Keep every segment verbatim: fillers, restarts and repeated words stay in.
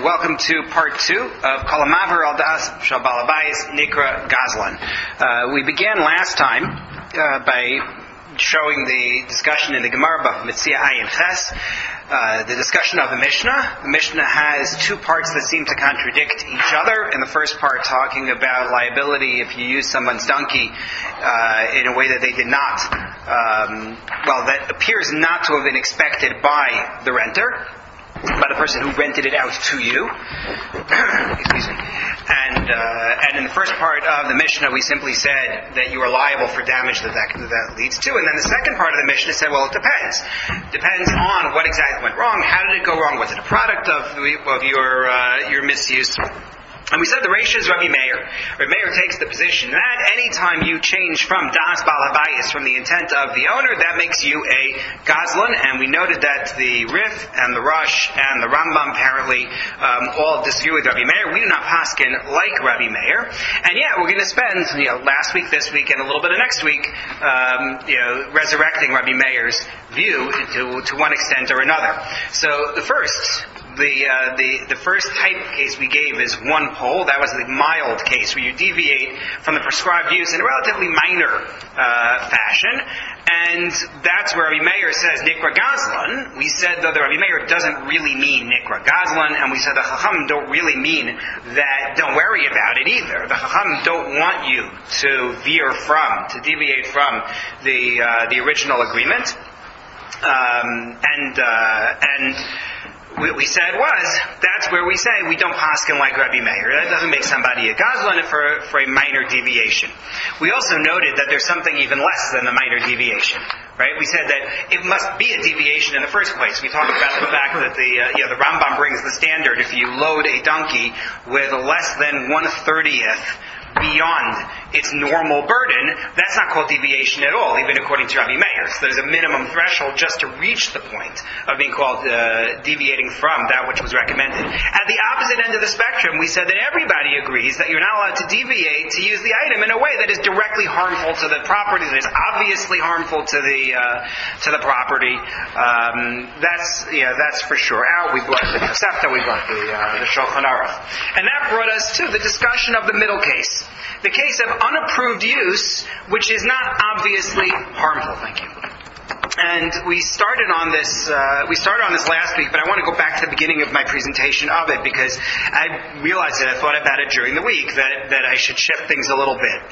and welcome to part two of Kol HaMaver Al Das Shel Baal Habayis Nikra Gazlan. Uh, we began last time uh, by showing the discussion in the Gemara of Metzia Ayin Ches, uh, the discussion of the Mishnah. The Mishnah has two parts that seem to contradict each other. In the first part, talking about liability if you use someone's donkey uh, in a way that they did not, um, well, that appears not to have been expected by the renter, by the person who rented it out to you. Excuse me. And uh, and in the first part of the Mishnah, we simply said that you are liable for damage that that, that leads to. And then the second part of the Mishnah said, well, it depends. Depends on what exactly went wrong. How did it go wrong? Was it a product of of your uh, your misuse? And we said the Reish is Rabbi Meir. Rabbi Meir takes the position that any time you change from Das Baal Habayis, from the intent of the owner, that makes you a Gazlan. And we noted that the Rif and the Rush and the Rambam apparently um, all disagree with Rabbi Meir. We do not paskin like Rabbi Meir. And yet we're going to spend, you know, last week, this week, and a little bit of next week, um, you know, resurrecting Rabbi Meir's view to, to one extent or another. So the first... The, uh, the the first type of case we gave is one pole. That was the mild case where you deviate from the prescribed use in a relatively minor uh, fashion. And that's where Rabbi Meir says Nikra Gazlan. We said, though, that Rabbi Meir doesn't really mean Nikra Gazlan, and we said the Chacham don't really mean that, don't worry about it either. The Chacham don't want you to veer from, to deviate from the uh, the original agreement. Um, and uh, and What we said was, that's where we say we don't paskin like Rabbi Meir. That doesn't make somebody a Gazlan for, for a minor deviation. We also noted that there's something even less than the minor deviation. Right? We said that it must be a deviation in the first place. We talked about the fact that the uh, you know, the Rambam brings the standard if you load a donkey with less than one thirtieth beyond its normal burden, that's not called deviation at all, even according to Rabbi Meir. So there's a minimum threshold just to reach the point of being called uh, deviating from that which was recommended. At the opposite end of the spectrum, we said that everybody agrees that you're not allowed to deviate to use the item in a way that is directly harmful to the property, that is obviously harmful to the uh, to the property. Um, that's yeah, that's for sure out. We brought the Tosefta, we brought the uh, the Shulchan Aruch, and that brought us to the discussion of the middle case. The case of unapproved use, which is not obviously harmful. Thank you. And we started on this. Uh, we started on this last week, but I want to go back to the beginning of my presentation of it because I realized that I thought about it during the week that that I should shift things a little bit.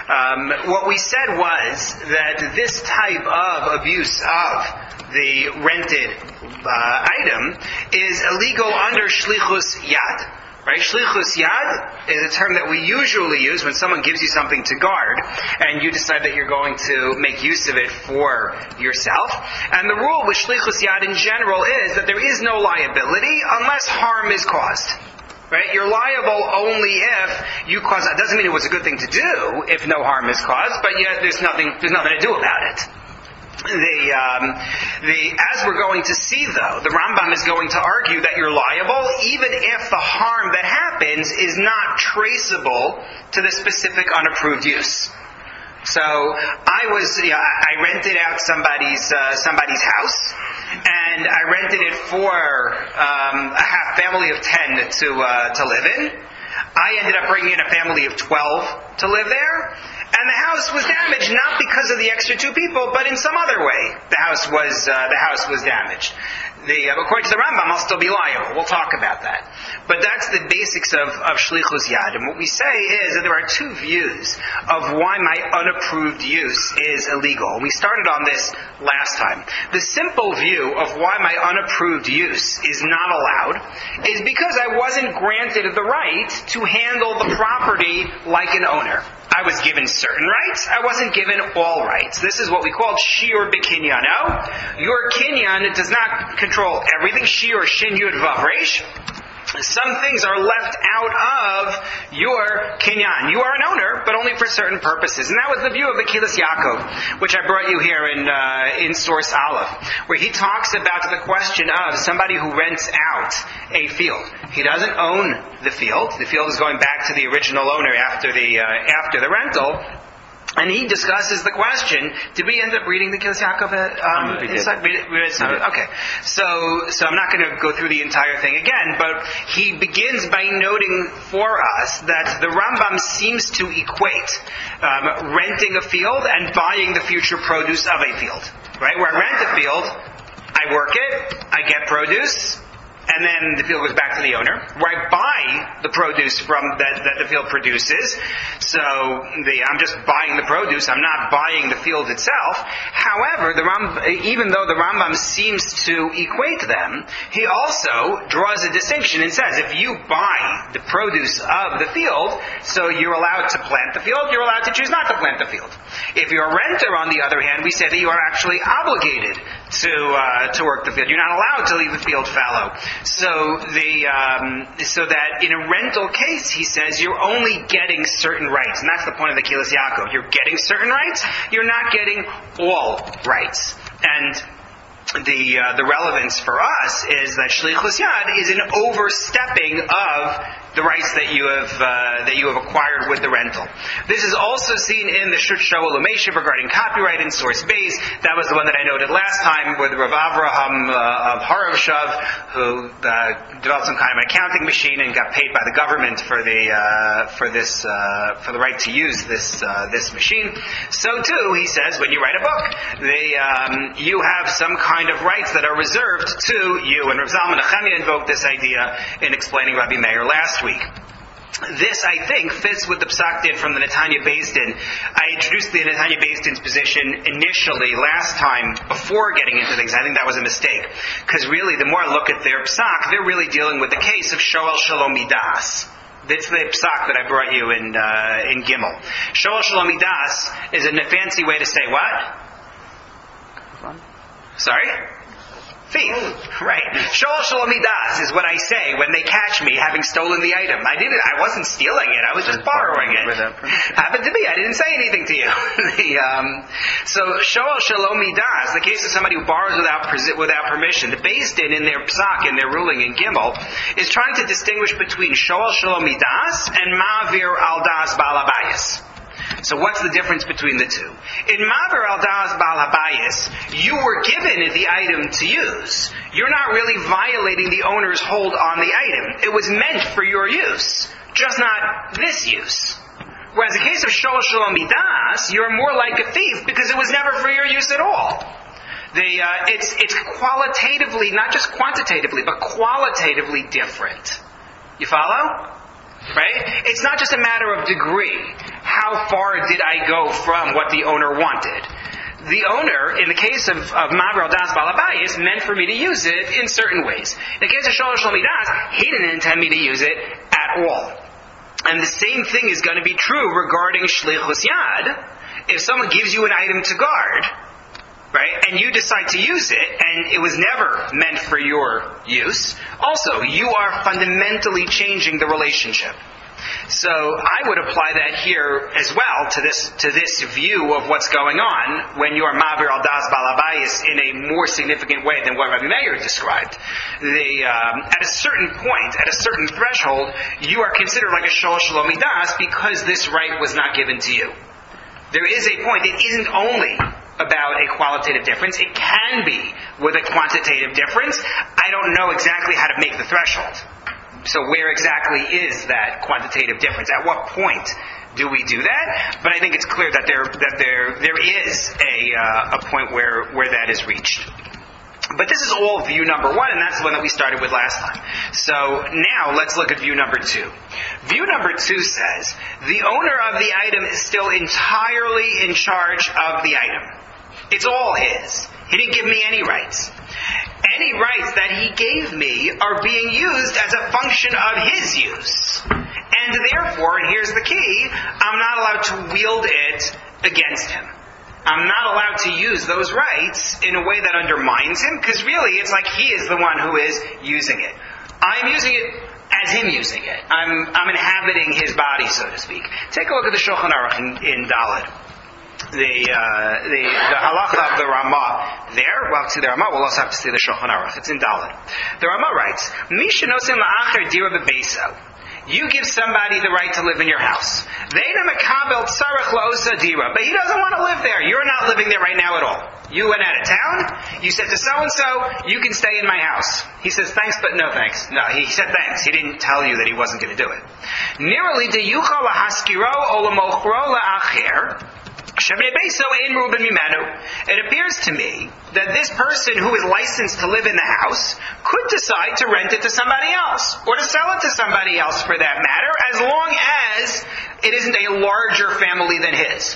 Um, what we said was that this type of abuse of the rented uh, item is illegal under shlichus yad. Right? Shlichus yad is a term that we usually use when someone gives you something to guard and you decide that you're going to make use of it for yourself. And the rule with shlichus yad in general is that there is no liability unless harm is caused. Right? You're liable only if you cause. It doesn't mean it was a good thing to do if no harm is caused, but yet there's nothing there's nothing to do about it. The, um, the, as we're going to see, though, the Rambam is going to argue that you're liable even if the harm that happens is not traceable to the specific unapproved use. So I was, you know, I rented out somebody's uh, somebody's house, and I rented it for um, a half family of ten to uh, to live in. I ended up bringing in a family of twelve to live there. And the house was damaged not because of the extra two people, but in some other way. The house was uh, the house was damaged. The, uh, according to the Rambam, I'll still be liable. We'll talk about that. But that's the basics of, of shlichus yad. And what we say is that there are two views of why my unapproved use is illegal. We started on this last time. The simple view of why my unapproved use is not allowed is because I wasn't granted the right to handle the property like an owner. I was given certain rights. I wasn't given all rights. This is what we call shiur b'kinyano. Your kinyan does not control everything. Shiur shin yud vav resh. Some things are left out of your kinyan. You are an owner, but only for certain purposes. And that was the view of the Kilas Yaakov, which I brought you here in uh, in Source Aleph, where he talks about the question of somebody who rents out a field. He doesn't own the field. The field is going back to the original owner after the uh, after the rental. And he discusses the question. Did we end up reading the Kilas Yaakov? Um, we did. inside? We did. We did. Okay. So, so I'm not going to go through the entire thing again, but he begins by noting for us that the Rambam seems to equate um, renting a field and buying the future produce of a field. Right? Where I rent a field, I work it, I get produce, and then the field goes back to the owner. Where I buy the produce from that, that the field produces, so the, I'm just buying the produce. I'm not buying the field itself. However, the Ram, even though the Rambam seems to equate them, he also draws a distinction and says, if you buy the produce of the field, so you're allowed to plant the field, you're allowed to choose not to plant the field. If you're a renter, on the other hand, we say that you are actually obligated to uh, to work the field. You're not allowed to leave the field fallow. So the um, so that in a rental case, he says you're only getting certain rights, and that's the point of the Kilas Yaakov. You're getting certain rights. You're not getting all rights. And the uh, the relevance for us is that Shlichus Yad is an overstepping of the rights that you have uh, that you have acquired with the rental. This is also seen in the Shut Shoel Umeshiv regarding copyright and source base. That was the one that I noted last time with Rav Avraham uh, of Harovshav, who uh, developed some kind of an accounting machine and got paid by the government for the uh, for this uh, for the right to use this uh, this machine. So too, he says, when you write a book, they, um, you have some kind of rights that are reserved to you. And Rav Zalman Nechemia invoked this idea in explaining Rabbi Meir last week. This, I think, fits with the Psak Din from the Netanya Beis Din. I introduced the Netanya Beis Din's position initially last time before getting into things. I think that was a mistake. Because really, the more I look at their Psak, they're really dealing with the case of Shoel Shalom Midas. That's the psak that I brought you in uh, in Gimel. Shoel Shalom Midas is a fancy way to say what? Sorry? Thief. Right. Shoel Shalom Midas is what I say when they catch me having stolen the item. I didn't. I wasn't stealing it. I was just borrowing it. Happened to me. I didn't say anything to you. the, um, so Shoel Shalom Midas, the case of somebody who borrows without without permission, the Beis Din in their psak, in their ruling in Gimel, is trying to distinguish between Shoel Shalom Midas and Ma'avir al Das Ba'al Habayis. So what's the difference between the two? In Ma'avir al Das Ba'al Habayis, you were given the item to use. You're not really violating the owner's hold on the item. It was meant for your use, just not this use. Whereas in the case of Shoel Shalom Midas, you're more like a thief because it was never for your use at all. The, uh, it's, it's qualitatively, not just quantitatively, but qualitatively different. You follow? Right? It's not just a matter of degree. How far did I go from what the owner wanted? The owner, in the case of, of Ma'avir al Das Ba'al Habayis, meant for me to use it in certain ways. In the case of Shoel Shalom Midas, he didn't intend me to use it at all. And the same thing is going to be true regarding Shlichus Yad. If someone gives you an item to guard, right, and you decide to use it, and it was never meant for your use, also, you are fundamentally changing the relationship. So I would apply that here as well to this to this view of what's going on when you are Ma'avir al Das Ba'al Habayis in a more significant way than what Rabbi Meir described. The, um, at a certain point, at a certain threshold, you are considered like a Shoel Shalom Midas because this right was not given to you. There is a point. It isn't only about a qualitative difference. It can be with a quantitative difference. I don't know exactly how to make the threshold. So where exactly is that quantitative difference? At what point do we do that? But I think it's clear that there that there there is a uh, a point where where that is reached. But this is all view number one, and that's the one that we started with last time. So now let's look at view number two. View number two says the owner of the item is still entirely in charge of the item. It's all his. He didn't give me any rights. Any rights that he gave me are being used as a function of his use. And therefore, and here's the key, I'm not allowed to wield it against him. I'm not allowed to use those rights in a way that undermines him, because really it's like he is the one who is using it. I'm using it as him using it. I'm, I'm inhabiting his body, so to speak. Take a look at the Shulchan Aruch in, in Dalet. The, uh, the, the halacha of the Ramah there, well, to the Ramah, we'll also have to see the Shulchan Aruch. It's in Dalet. The Ramah writes, Mi shenosim la'acher dira bebeso. You give somebody the right to live in your house. But he doesn't want to live there. You're not living there right now at all. You went out of town. You said to so-and-so, you can stay in my house. He says, thanks, but no thanks. No, he said thanks. He didn't tell you that he wasn't going to do it. It appears to me that this person who is licensed to live in the house could decide to rent it to somebody else, or to sell it to somebody else for that matter, as long as it isn't a larger family than his.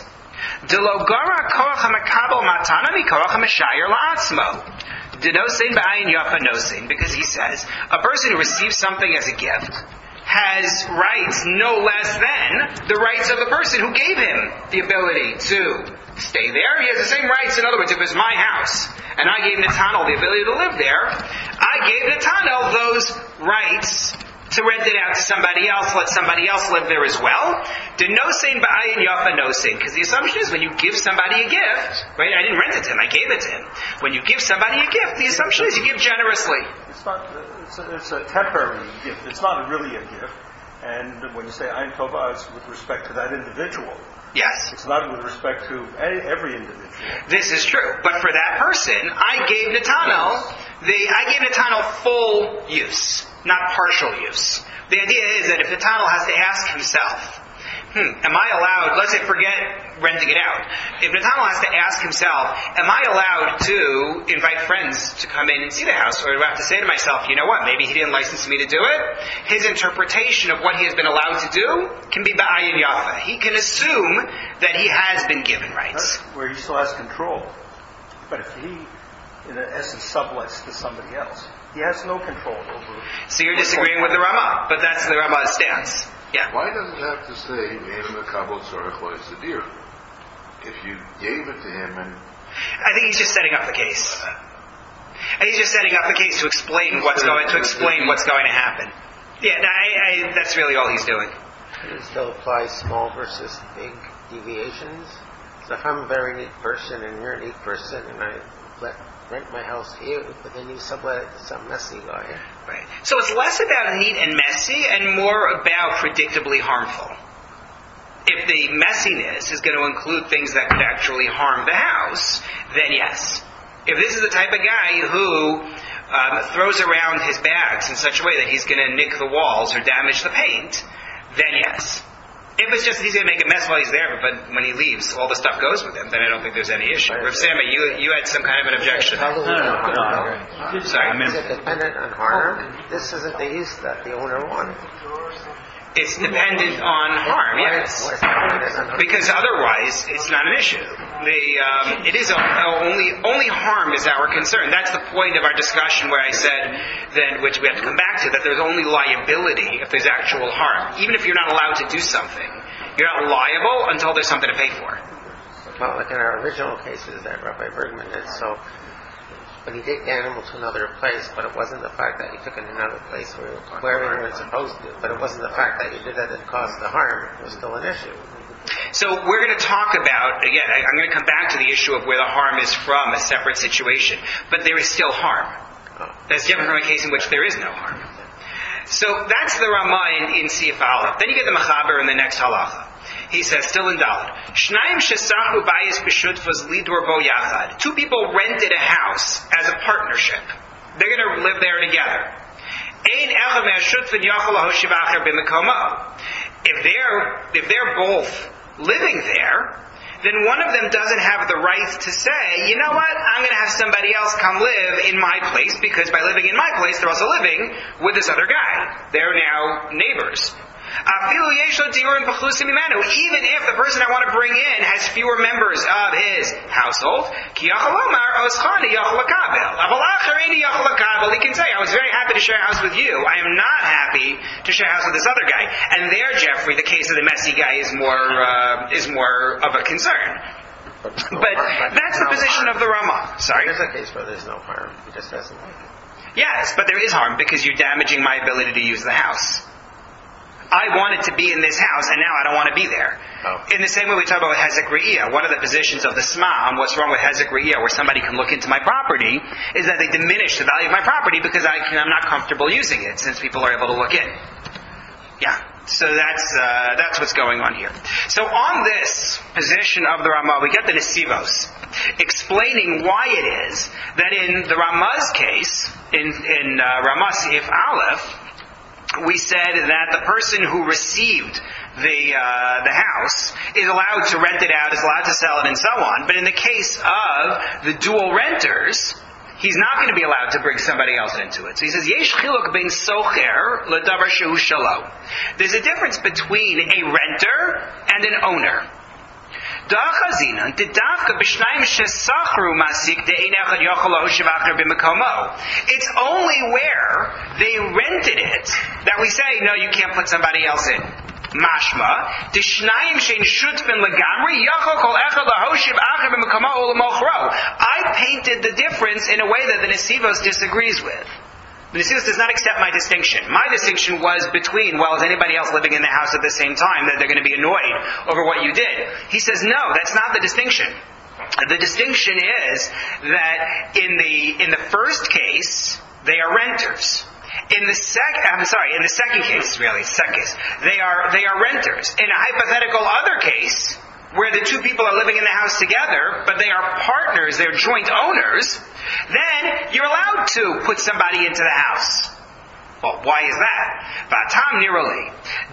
Because he says, a person who receives something as a gift has rights no less than the rights of the person who gave him the ability to stay there. He has the same rights. In other words, if it's my house and I gave Netanel the ability to live there, I gave Netanel those rights to rent it out to somebody else, let somebody else live there as well. Because the assumption is when you give somebody a gift, right? I didn't rent it to him, I gave it to him. When you give somebody a gift, the assumption is you give generously. It's not. It's a, it's a temporary gift. It's not really a gift. And when you say Ayin Tova, it's with respect to that individual. Yes. It's not with respect to every individual. This is true. But for that person, I gave Netanel the I gave Netanel full use, not partial use. The idea is that if Netanel has to ask himself, Hmm, am I allowed, let's say forget renting it out. If Netanel has to ask himself, am I allowed to invite friends to come in and see the house? Or do I have to say to myself, you know what, maybe he didn't license me to do it? His interpretation of what he has been allowed to do can be ba'ayin yafa. He can assume that he has been given rights. That's where he still has control. But if he, in essence, sublets to somebody else, he has no control over... So you're disagreeing with the Ramah, but that's the Ramah's stance. Yeah. Why does it have to say if you gave it to him and... I think he's just setting up the case. I think he's just setting up the case to explain what's going to explain what's going to happen. Yeah, I, I, that's really all he's doing. It still applies small versus big deviations. So if I'm a very neat person and you're a neat person and I let rent my house to you, but then you sublet it to some messy guy. Right. So it's less about neat and messy and more about predictably harmful. If the messiness is going to include things that could actually harm the house, then yes. If this is the type of guy who um, throws around his bags in such a way that he's going to nick the walls or damage the paint, then yes. If it's just he's going to make a mess while he's there, but when he leaves, all the stuff goes with him, then I don't think there's any issue. Rav Sama, you you had some kind of an objection. No, no, no, no. Sorry, is it dependent on harm? This isn't the use that the owner wanted. It's dependent on harm, yes. Because otherwise, it's not an issue. The um, it is only only harm is our concern. That's the point of our discussion where I said that, which we have to come back to, that there's only liability if there's actual harm. Even if you're not allowed to do something, you're not liable until there's something to pay for. Well, like in our original cases that Rabbi Bergman did, so when he did the animal to another place, but it wasn't the fact that he took it to another place where, where he was supposed to, but it wasn't the fact that he did that that caused the harm, it was still an issue. So we're going to talk about, again, I'm going to come back to the issue of where the harm is from, a separate situation, but there is still harm. Oh. That's different from a case in which there is no harm. So that's the Ramah in, in Sif Aleph. Then you get the Mechaber in the next halacha. He says, still in Dalet, Shnayim shesachu bayis b'shutfas lidor bo yachad. Two people rented a house as a partnership. They're going to live there together. Ein echad me'ashutfin yachal lahoshiv acher b'mekomo. If they're if they're both living there, then one of them doesn't have the right to say, you know what, I'm going to have somebody else come live in my place, because by living in my place, they're also living with this other guy. They're now neighbors. Even if the person I want to bring in has fewer members of his household, he can say, I was very happy to share a house with you. I am not happy to share a house with this other guy. And there, Jeffrey, the case of the messy guy is more uh, is more of a concern. But, but that's the position of the Ramah. Sorry? There's a case where there's no harm. He just doesn't like it. Yes, but there is harm because you're damaging my ability to use the house. I wanted to be in this house, and now I don't want to be there. Oh. In the same way we talk about Hezek Re'iyah, one of the positions of the Sma on what's wrong with Hezek Re'iyah, where somebody can look into my property, is that they diminish the value of my property because I can, I'm not comfortable using it, since people are able to look in. Yeah. So that's uh, that's what's going on here. So on this position of the Ramah, we get the Nesivos explaining why it is that in the Ramah's case, in in uh, Ramah Sif Aleph, we said that the person who received the uh, the house is allowed to rent it out, is allowed to sell it, and so on. But in the case of the dual renters, he's not going to be allowed to bring somebody else into it. So he says, Yesh chiluk ben socher ledavar shehu shalo. There's a difference between a renter and an owner. It's only where they rented it that we say, no, you can't put somebody else in. Mashma, Dishnayim shein shutfin legamri, yachol kol echad lahoshiv acher b'mekamo u'lemochro. I painted the difference in a way that the Nesivos disagrees with. The Nesivos does not accept my distinction. My distinction was between, well, is anybody else living in the house at the same time that they're going to be annoyed over what you did? He says, no, that's not the distinction. The distinction is that in the in the first case, they are renters. In the second, I'm sorry, in the second case, really, second case, they are they are renters. In a hypothetical other case, where the two people are living in the house together, but they are partners, they're joint owners, then you're allowed to put somebody into the house. Well, why is that? Vatam nirali.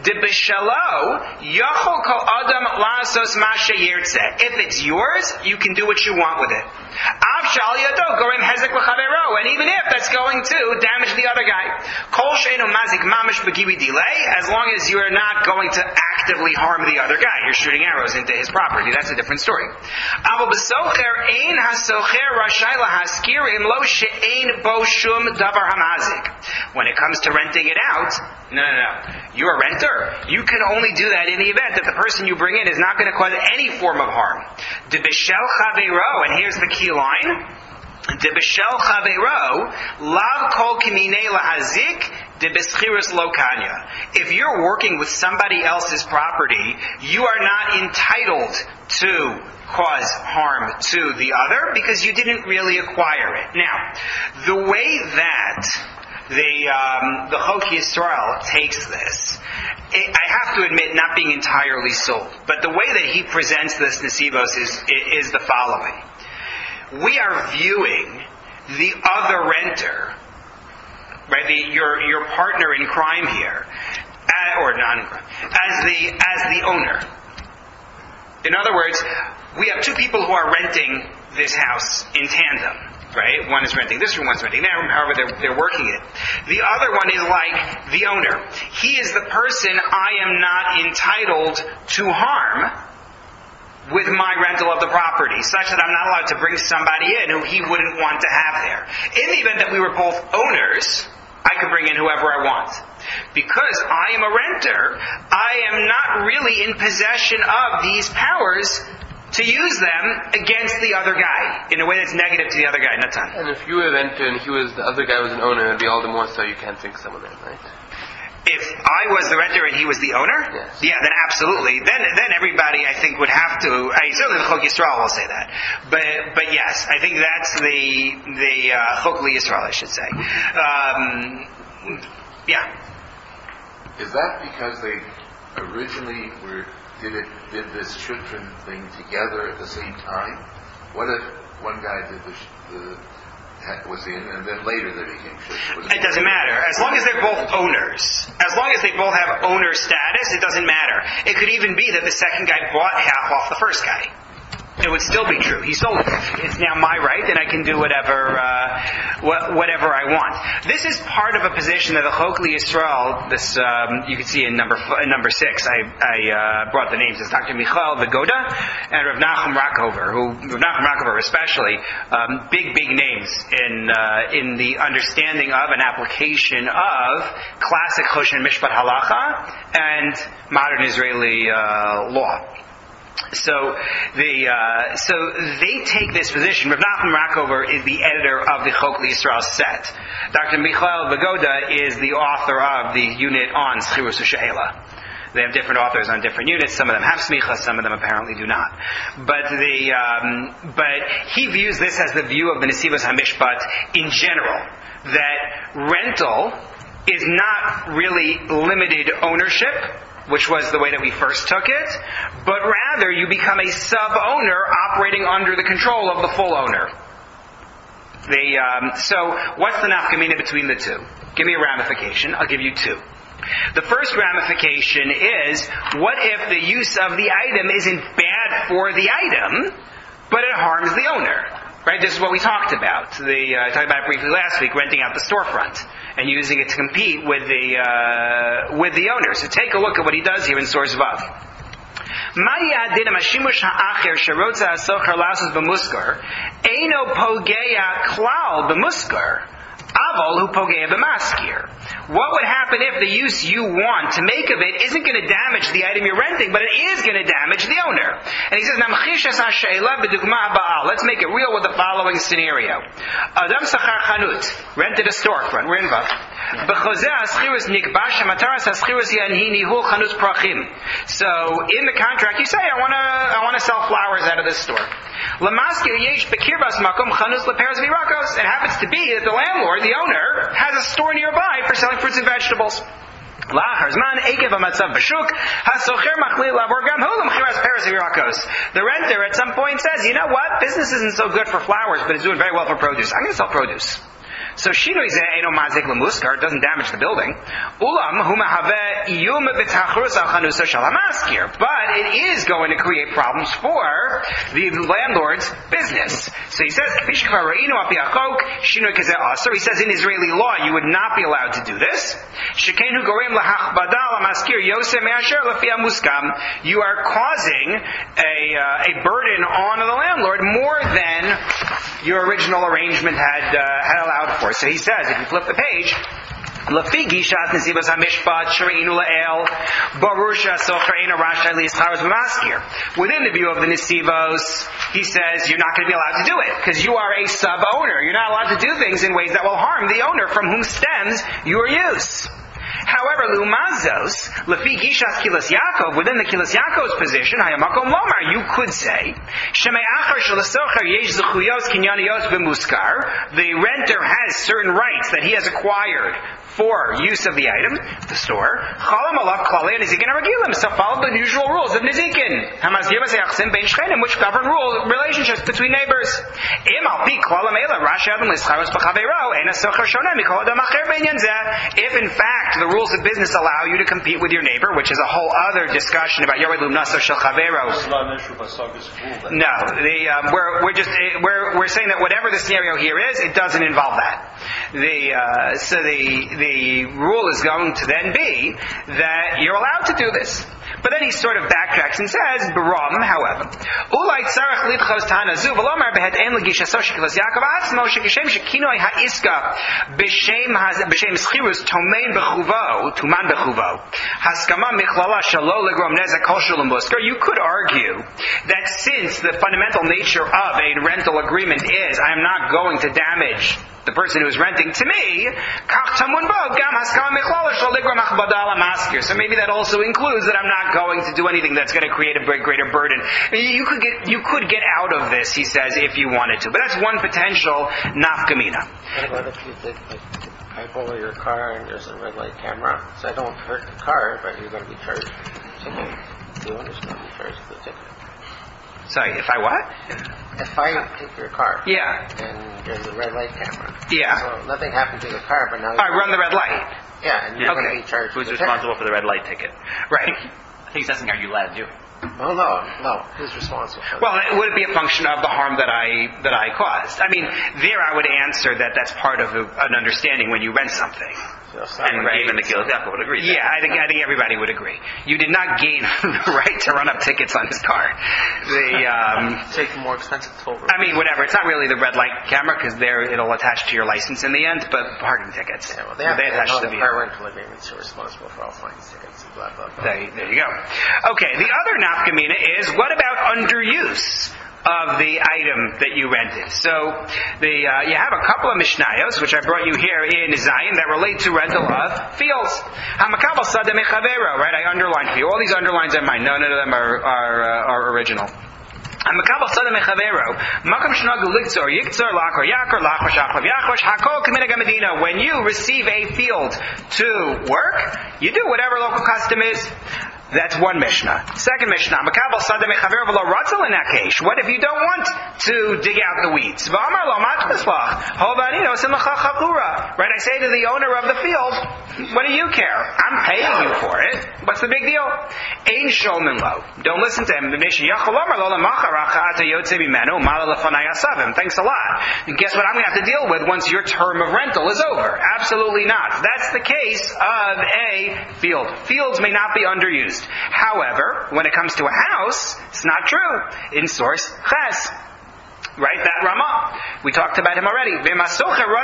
Dibishalo yachol kol adam lasos masha yirtze. If it's yours, you can do what you want with it. Av shal yado gorem hezek l'chavero. And even if that's going to damage the other guy. Kol sheinu mazik mamish b'giwi delay. As long as you are not going to actively harm the other guy. You're shooting arrows into his property. That's a different story. Aval b'socher ein hasocher rashai lahaskir im lo she'ein bo shum davar hamazik. When it comes to renting it out, no, no, no. You're a renter. You can only do that in the event that the person you bring in is not going to cause any form of harm. Debishel chaveiro, and here's the key line. Debishel chaveiro, lav kol kiminei lahazik, debeschirus lokanya. If you're working with somebody else's property, you are not entitled to cause harm to the other because you didn't really acquire it. Now, the way that The um, the Chok Yisrael takes this. It, I have to admit, not being entirely sold, but the way that he presents this Nesivos is is the following: we are viewing the other renter, right, the, your your partner in crime here, uh, or non in crime, as the as the owner. In other words, we have two people who are renting this house in tandem. Right? One is renting this room, one's renting that room, however they're, they're working it. The other one is like the owner. He is the person I am not entitled to harm with my rental of the property, such that I'm not allowed to bring somebody in who he wouldn't want to have there. In the event that we were both owners, I could bring in whoever I want. Because I am a renter, I am not really in possession of these powers to use them against the other guy in a way that's negative to the other guy. Natan. And if you were a renter and he was the other guy was an owner, it'd be all the more so you can't think someone in, right? If I was the renter and he was the owner, yes. yeah, then absolutely. Then, then everybody, I think, would have to. I, certainly, the Chok Yisrael will say that. But, but yes, I think that's the the uh, Chok Yisrael, I should say. Um, yeah. Is that because they originally were did it did this shutrin thing together at the same time? What if one guy did the, the was in, and then later they became shutrin? It doesn't matter. As long as they're both owners. As long as they both have owner status, it doesn't matter. It could even be that the second guy bought half off the first guy. It would still be true. He sold it. It's now my right, and I can do whatever uh, wh- whatever I want. This is part of a position that the Chok Yisrael, this um, you can see in number f- in number six. I, I uh, brought the names. It's Doctor Michael Vagoda and Rav Nachum Rakover, who Rav Nachum Rakover especially, um, big big names in uh, in the understanding of and application of classic Choshen Mishpat Halacha and modern Israeli uh, law. So the uh, so they take this position. Rav Nachum Rakover is the editor of the Chok Yisrael set. Doctor Michael Vagoda is the author of the unit on Schirus U'She'ela. They have different authors on different units. Some of them have smicha, some of them apparently do not. But the um, but he views this as the view of the Nesivos HaMishpat in general, that rental is not really limited ownership, which was the way that we first took it, but rather you become a sub-owner operating under the control of the full owner. The, um, so, what's the nafkamina between the two? Give me a ramification. I'll give you two. The first ramification is, what if the use of the item isn't bad for the item, but it harms the owner? Right? This is what we talked about. The uh, talked about it briefly last week, renting out the storefront and using it to compete with the uh, with the owner. So take a look at what he does here in Source Vav. Maya adin mashimush ha'acher sherotza hasocher lasos b'muskar eino pogea klal b'muskar aval hu pogea b'maskir. What would happen if the use you want to make of it isn't going to damage the item you're renting, but it is going to damage the owner? And he says, let's make it real with the following scenario. Adam sachar chanut, rented a storefront. We're in Vav. So in the contract you say, I want to I want to sell flowers out of this store. It happens to be that the landlord, the owner, has a store nearby for selling fruits and vegetables. The renter at some point says, you know what, business isn't so good for flowers, but it's doing very well for produce. I'm going to sell produce. So shinui ze eino mazik lemuskar, doesn't damage the building. Ulam hu mahave iyum b'tachrus al chanusa shel hamaskir, but it is going to create problems for the landlord's business. So he says, k'pish kvar re'inu api achok shinui kazeh aser. He says in Israeli law you would not be allowed to do this. Shekenu gorim lahachbada lamaskir yoseh me'asher lefi hamuskam. You are causing a uh, a burden on the landlord more than your original arrangement had uh, had allowed for. So he says, if you flip the page, within the view of the Nesivos, he says you're not going to be allowed to do it because you are a sub-owner. You're not allowed to do things in ways that will harm the owner from whom stems your use. However, Lumazos, Lefi Gishas Kilas Yaakov, within the Kilas Yaakov's position, Hayamakom Lomar, you could say, Shemei Achar Shalasocher Yesh Zechuyos Kinyanios B'Muskar, the renter has certain rights that he has acquired for use of the item, the store. Chalam Alav Klalei Nizikin Aragilim, so follow the usual rules of Nizikin, Hamazir V'Seyachsim Ben Shchenim, which govern rule relationships between neighbors. Im Al Pi Klalam Ela Rashi Adam Lischaros B'Chaveiro, Ein Asocher Shoneh Mikol Adam Acher B'Inyan Zeh. If in fact the rules of business allow you to compete with your neighbor, which is a whole other discussion about Yored Lumnaso Shel Chaveros. No, the um, we're we're just we're we're saying that whatever the scenario here is, it doesn't involve that. The uh, so the the rule is going to then be that you're allowed to do this. But then he sort of backtracks and says, Baram, however, Ulai tzarech lidchos tanazu v'lomar behet ein legishaso shekilas Yaakov atzmo shekishem shekinoi ha'iska b'shem b'shem schirus tomein b'chuvo tuman b'chuvo haskama michlala shalo legrom nezek kol shulam busker. You could argue that since the fundamental nature of a rental agreement is I am not going to damage the person who is renting to me, so maybe that also includes that I'm not going to do anything that's going to create a greater burden. You could get you could get out of this, he says, if you wanted to. But that's one potential nafkamina. What about if you did, like, I pull your car and there's a red light camera, so I don't hurt the car, but you're going to be charged ticket. The owner's going to be charged the ticket. Sorry, if I what? If I take your car, yeah, and there's a red light camera, yeah, so nothing happened to the car, but now I run the red light. Yeah, and you're okay. going to be charged. Who's the responsible ticket. for the red light ticket? Right. I think he's asking, are you allowed to? Oh no, no. Who's responsible for that? Well, would it be a function of the harm that I that I caused? I mean, there I would answer that that's part of a, an understanding when you rent something. And right. Even the Kilas Yaakov would agree. Yeah, I think I think everybody would agree. You did not gain the right to run up tickets on his car. The um, take the more expensive toll road. I mean, whatever. It's not really the red light camera because there it'll attach to your license in the end. But parking tickets, yeah, well, they, have they to attach know to the the car rental agreements are responsible for all fines, tickets, and blah blah blah. There, there you go. Okay, the other nafkamina is what about underuse of the item that you rented? So the uh, you have a couple of mishnayos which I brought you here in Zion that relate to rental of fields. Hamakabel sadeh mechavero, right? I underlined for you. All these underlines are mine. None of them are are, uh, are original. Amakabel Sadam Echavero, Makam Shnagu Liktzor, Yiktzor, Lakor, Yakor, Lachor, Shachlav, Yakosh, Hakol, Kaminaga Medina. When you receive a field to work, you do whatever local custom is. That's one Mishnah. Second Mishnah, Makabel Sadam Echavero V'lo Ratzal Inakesh. What if you don't want to dig out the weeds? V'amar lo matmaslach, Hovanino Simlacha Chavura. Right, I say to the owner of the field, what do you care? I'm paying you for it. What's the big deal? Ein Shulman Lo. Don't listen to him. Thanks a lot. And guess what I'm going to have to deal with once your term of rental is over? Absolutely not. That's the case of a field. Fields may not be underused. However, when it comes to a house, it's not true. In source, Ches. Right, that Rama. We talked about him already. Right, that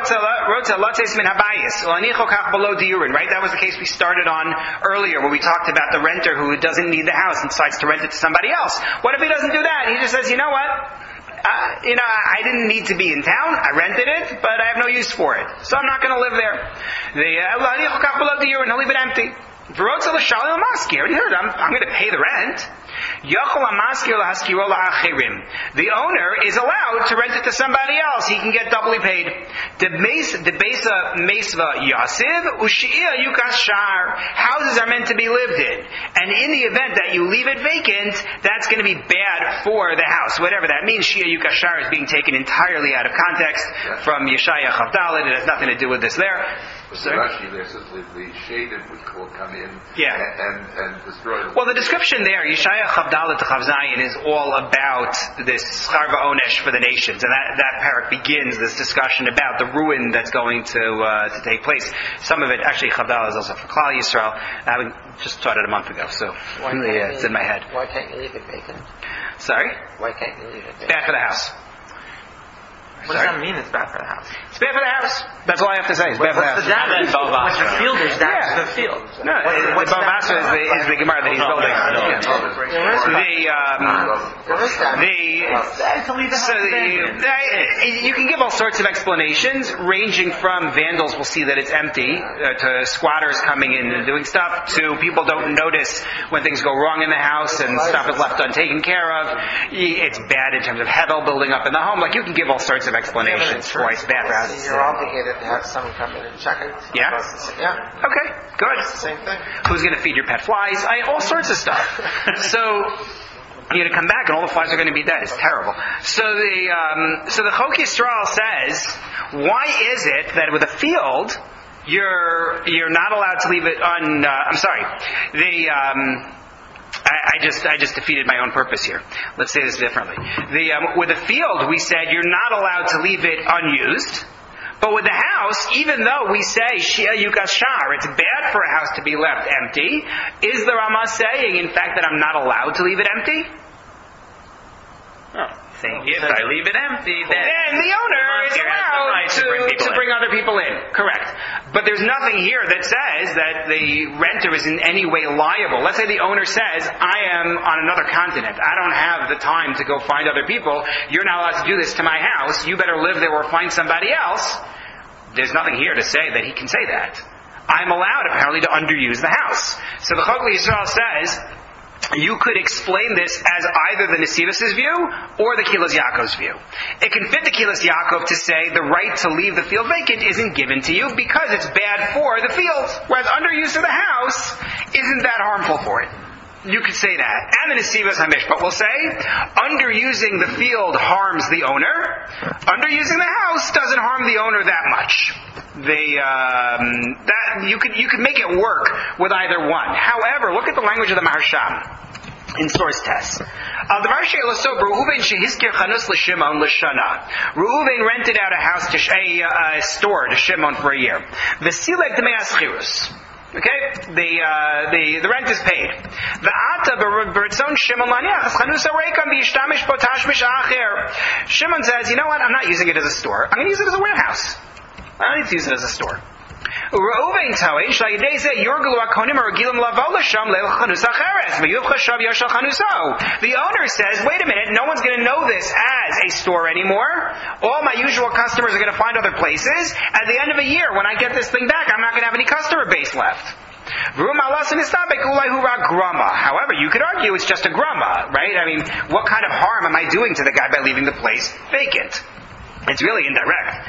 was the case we started on earlier, where we talked about the renter who doesn't need the house and decides to rent it to somebody else. What if he doesn't do that? He just says, you know what? Uh, you know, I didn't need to be in town. I rented it, but I have no use for it, so I'm not going to live there. The he'll leave it empty. You heard, I'm, I'm going to pay the rent. The owner is allowed to rent it to somebody else. He can get doubly paid. Houses are meant to be lived in. And in the event that you leave it vacant, that's going to be bad for the house. Whatever that means, Shia Yukashar is being taken entirely out of context from Yeshaya Chavdalit. It has nothing to do with this there. So Rashi there says the, the shaded will come in yeah. and, and, and destroy the... Well, the description there, Yeshaya Chavdalit to Chavzayin, is all about this Scharva Onesh for the nations. And that, that parak begins this discussion about the ruin that's going to uh, to take place. Some of it, actually, Chavdalit is also for Klal Yisrael. I just taught it a month ago, so yeah, it's in my head. Why can't you leave it vacant? Sorry? Why can't you leave it vacant? It's bad for the house. What Sorry? does that mean? It's bad for the house. It's bad for the house. That's all I have to say. It's bad for the house. What's the damage? What the field is, that's yeah. the field. No, what, the Bavasa is the, is the Gemara that he's building. Yeah. The, um, the, so the, the, you can give all sorts of explanations, ranging from vandals will see that it's empty, uh, to squatters coming in and doing stuff, to people don't notice when things go wrong in the house and stuff is left untaken care of. It's bad in terms of hevel building up in the home. Like, you can give all sorts of explanations for why it's bad for houses. You're obligated to have someone come in and check it. Yeah? Yeah. Okay, good. It's the same thing. Who's going to feed your pet flies? I, all sorts of stuff. So, you're going to come back and all the flies are going to be dead. It's terrible. So the, um, so the Chok Yisrael says, why is it that with a field, you're, you're not allowed to leave it on, uh, I'm sorry, the, um, I, I just I just defeated my own purpose here. Let's say this differently. The, um, with a field, we said you're not allowed to leave it unused. But with the house, even though we say Shia Yukashar, it's bad for a house to be left empty, is the Rama saying, in fact, that I'm not allowed to leave it empty? Oh. If I leave it empty, then, then the owner is allowed to, to, bring, to bring other people in. Correct. But there's nothing here that says that the renter is in any way liable. Let's say the owner says, I am on another continent. I don't have the time to go find other people. You're not allowed to do this to my house. You better live there or find somebody else. There's nothing here to say that he can say that. I'm allowed, apparently, to underuse the house. So the Chok Yisrael says, you could explain this as either the Nesivos' view or the Kilas Yaakov's view. It can fit the Kilas Yaakov to say the right to leave the field vacant isn't given to you because it's bad for the field, whereas underuse of the house isn't that harmful for it. You could say that. And the Nesivos HaMishpat will say, underusing the field harms the owner. Underusing the house doesn't harm the owner that much. They, um, that, you could, you could make it work with either one. However, look at the language of the Maharsham in source tests. Reuven rented out a house to a, a store to Shimon for a year. Okay, the uh, the the rent is paid. The ata b'ritzon Shimon laniach chanusa reikam v'yishtamish bo tashmish acher. Shimon says, you know what? I'm not using it as a store. I'm going to use it as a warehouse. I don't need to use it as a store. Reuven toin shayidei zeh yorgulu akonim regilim lavo l'sham leil chanusa cheres v'yuv chashav yashal chanuso. The owner says, wait a minute, no one's going to know this as a store anymore. All my usual customers are going to find other places. At the end of a year, when I get this thing back, I'm not going to have any customer base left. However, you could argue it's just a grama, right? I mean, what kind of harm am I doing to the guy by leaving the place vacant? It's really indirect.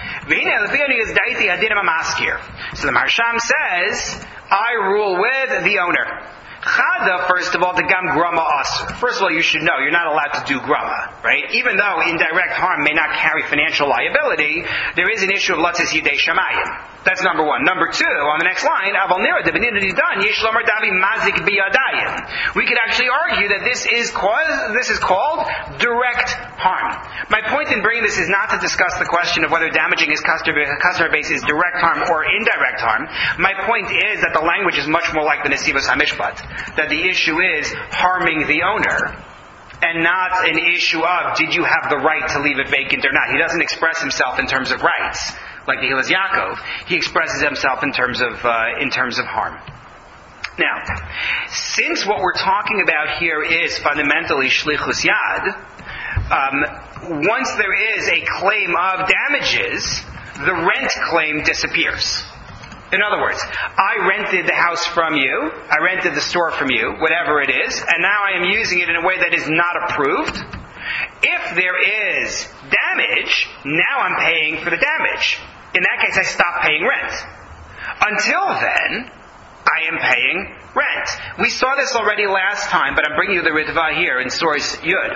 So the Marsham says, I rule with the owner. Chada, first of all, the gam grama asr. First of all, you should know you're not allowed to do grama, right? Even though indirect harm may not carry financial liability, there is an issue of latzis yidei shamayim. That's number one. Number two, on the next line, aval nira debenina didan yesh lomar davi mazik biyadayim. We could actually argue that this is cause, this is called direct harm. My point in bringing this is not to discuss the question of whether damaging his customer, customer base is direct harm or indirect harm. My point is that the language is much more like the Nesivos HaMishpat. That the issue is harming the owner and not an issue of did you have the right to leave it vacant or not. He doesn't express himself in terms of rights like the Hilas Yaakov. He expresses himself in terms of uh, in terms of harm. Now, since what we're talking about here is fundamentally shlichus yad, um, once there is a claim of damages, the rent claim disappears. In other words, I rented the house from you, I rented the store from you, whatever it is, and now I am using it in a way that is not approved. If there is damage, now I'm paying for the damage. In that case, I stop paying rent. Until then, I am paying rent. We saw this already last time, but I'm bringing you the Ritva here in Source Yud.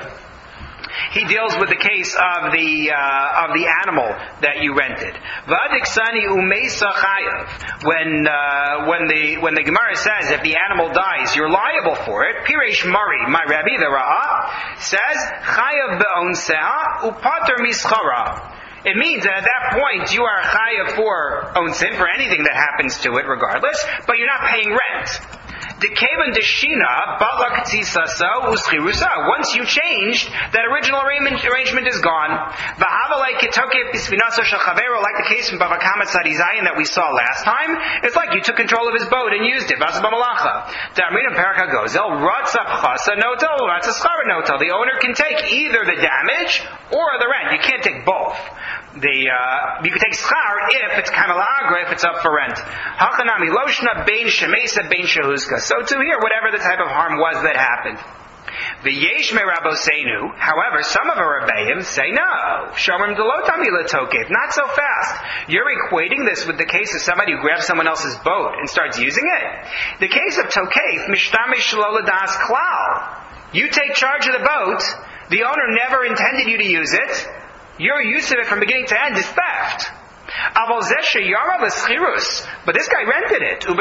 He deals with the case of the uh, of the animal that you rented. V'adiksani umeisa chayav. When uh, when the when the Gemara says if the animal dies, you're liable for it. Piresh Mari, my Rabbi, the Ra'ah, says chayav be'onsea upater mischara. It means that at that point you are chayav for onsin, for anything that happens to it, regardless, but you're not paying rent. Dekevan deshina batla katisasa uschirusa. Once you changed, that original arrangement is gone. V'havalei kitoke pisvinaso shachavero, like the case from Bava Kama Tzadizayin that we saw last time. It's like you took control of his boat and used it. Vasa b'malacha. Damrina peraka gozel ratzap chasa notel ratzas schara notel. The owner can take either the damage or the rent. You can't take both. The uh, you can take schar if it's kamalagra, if it's up for rent. Hachanami loshna bein shemesa bein shehuzka. So too here, whatever the type of harm was that happened. The yesh me rabosenu. However, some of our rebbeim say no. Shomrim delotami letokev. Not so fast. You're equating this with the case of somebody who grabs someone else's boat and starts using it. The case of tokev mishtamish shlolas klal. You take charge of the boat. The owner never intended you to use it. Your use of it from beginning to end is theft. But this guy rented it. He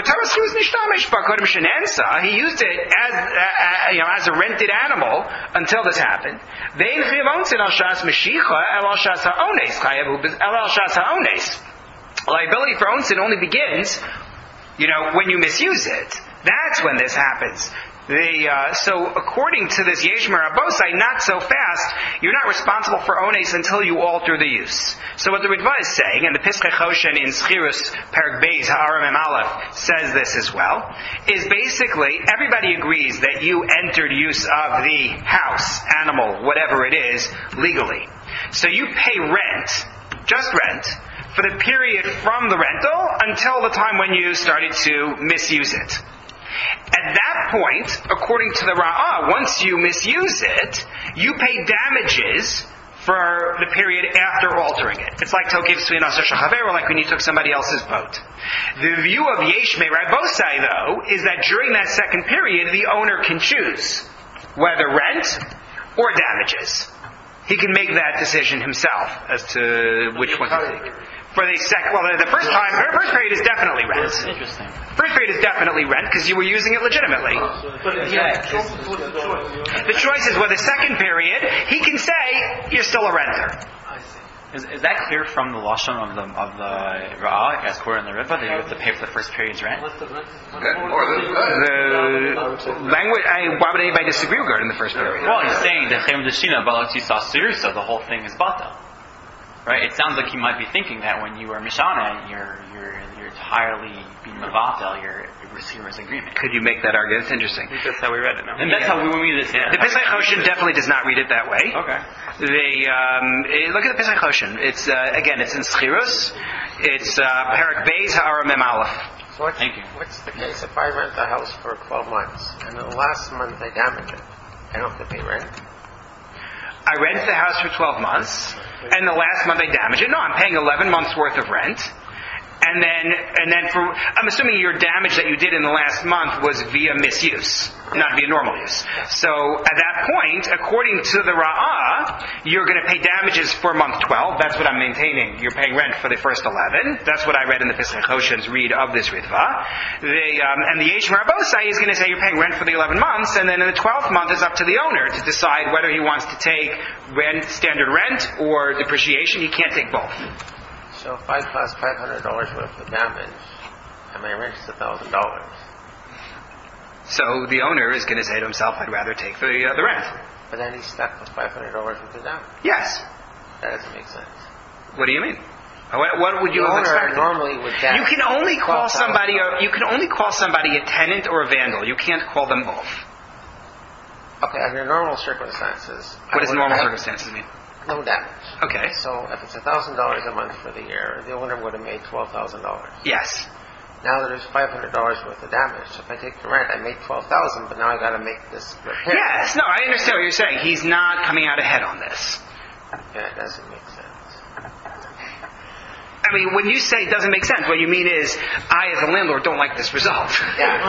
used it as uh, you know as a rented animal until this happened. Liability for onsin only begins, you know, when you misuse it. That's when this happens. The, uh, so according to this Yeshmer Abosai, not so fast, you're not responsible for ones until you alter the use. So what the Ritva is saying, and the Piskei Choshen in Schirus Perek Beis Ha'aram Mem Aleph says this as well, is basically everybody agrees that you entered use of the house, animal, whatever it is, legally. So you pay rent, just rent, for the period from the rental until the time when you started to misuse it. At that point, according to the Ra'ah, once you misuse it, you pay damages for the period after altering it. It's like Tokev Svinas Shachavero, like when you took somebody else's boat. The view of Yesh Me Rabosai, though, is that during that second period, the owner can choose whether rent or damages. He can make that decision himself as to which one to take. For the second, well, the first time, the first period is definitely rent. Interesting. First period is definitely rent because you were using it legitimately. Yeah. The choice is, well, the second period, he can say you're still a renter. Is, is that clear from the lashon of the of the Ra'ah as quoted in the Ritva that you have to pay for the first period's rent? Good. More than good. The language, I, why would anybody disagree regarding the first period? Well, he's saying the Chem Deshina Balakisa Sirusa, the whole thing is bata. Right? It sounds like you might be thinking that when you are Mishana, you're you're you're entirely being Mavatel, your receiver's agreement. Could you make that argument? It's interesting. That's how we read it now. And that's how we read it. Yeah. The Pesach Choshen definitely does not read it that way. Okay. They um, eh, look at the Pesach Choshen. It's uh, again, it's in Schirus. It's uh, Perek Beis Ha'aram Mem Aleph. So what's, Thank you. what's the case if I rent the house for twelve months and the last month I damage it? I don't have to pay rent? I rent the house for twelve months, and the last month I damage it. No, I'm paying eleven months worth of rent. And then, and then for, I'm assuming your damage that you did in the last month was via misuse, not via normal use. So at that point, according to the Ra'ah, you're going to pay damages for month twelve. That's what I'm maintaining. You're paying rent for the first eleven. That's what I read in the Pesach Hoshen's read of this Ritva. The, um, and the Yesh Marabosai is going to say you're paying rent for the eleven months, and then in the twelfth month is up to the owner to decide whether he wants to take rent, standard rent or depreciation. He can't take both. So if I cost five hundred dollars worth of damage, and my rent is one thousand dollars. So the owner is going to say to himself, I'd rather take the, uh, the rent. But then he's stuck with five hundred dollars worth of damage. Yes. That doesn't make sense. What do you mean? What, what would you The have owner expected? normally would damage. You can only call twelve thousand dollars. somebody a, you can only call somebody a tenant or a vandal. You can't call them both. Okay, under normal circumstances. What I does would normal have circumstances mean? No damage. Okay. So if it's one thousand dollars a month for the year, the owner would have made twelve thousand dollars. Yes. Now that there's five hundred dollars worth of damage, if I take the rent, I made twelve thousand dollars, but now I got to make this repair. Yes. No, I understand what you're saying. He's not coming out ahead on this. Yeah, it doesn't make sense. I mean, when you say it doesn't make sense, what you mean is, I as a landlord don't like this result. Yeah.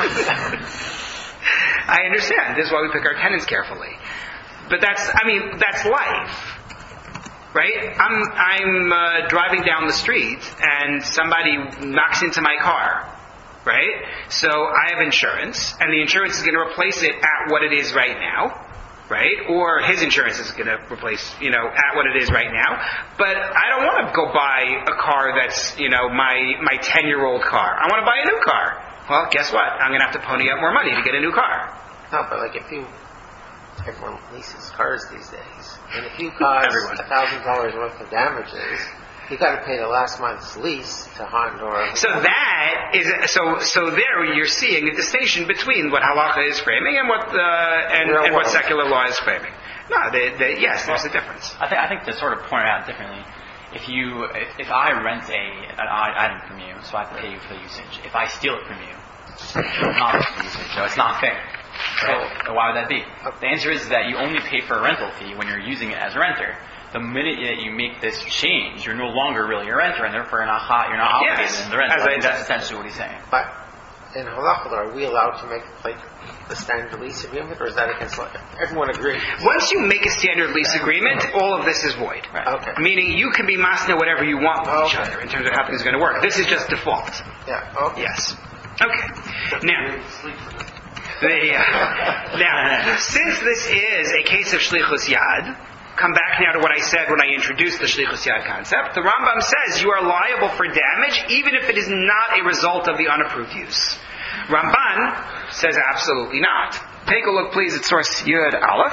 I understand. This is why we pick our tenants carefully. But that's, I mean, that's life. Right? I'm I'm uh, driving down the street and somebody knocks into my car. Right? So I have insurance, and the insurance is going to replace it at what it is right now. Right? Or his insurance is going to replace, you know, at what it is right now. But I don't want to go buy a car that's, you know, my my ten-year-old car. I want to buy a new car. Well, guess what? I'm going to have to pony up more money to get a new car. No, but like if you, everyone leases cars these days, and if you cause Everyone. one thousand dollars worth of damages, you got to pay the last month's lease to Honda or... So that is so. So there you're seeing a distinction between what halacha is framing and what uh, and, Real and what world. secular law is framing. No, they, they, yes, there's a difference. I think I think to sort of point it out differently, if you if, if I rent a an item from you, so I have to pay you for the usage. If I steal it from you, it's not for usage, so it's not fair. Right? So why would that be? The answer is that you only pay for a rental fee when you're using it as a renter. The minute that you make this change, you're no longer really a renter, and therefore you're not hot, you're not obligated Yes, in the rental. as I I think that's said. essentially what he's saying. But in halacha, are we allowed to make like the standard lease agreement, or is that against law? Everyone agrees. Once you make a standard lease agreement, all of this is void. Right. Okay. Meaning you can be masna whatever you want with each Okay. other in terms of how things are going to work. This is just default. Yeah. Okay. Yes. Okay. Now, the, uh, now, since this is a case of shlichus yad, come back now to what I said when I introduced the shlichus yad concept. The Rambam says you are liable for damage even if it is not a result of the unapproved use. Ramban says absolutely not. Take a look, please, at source Yud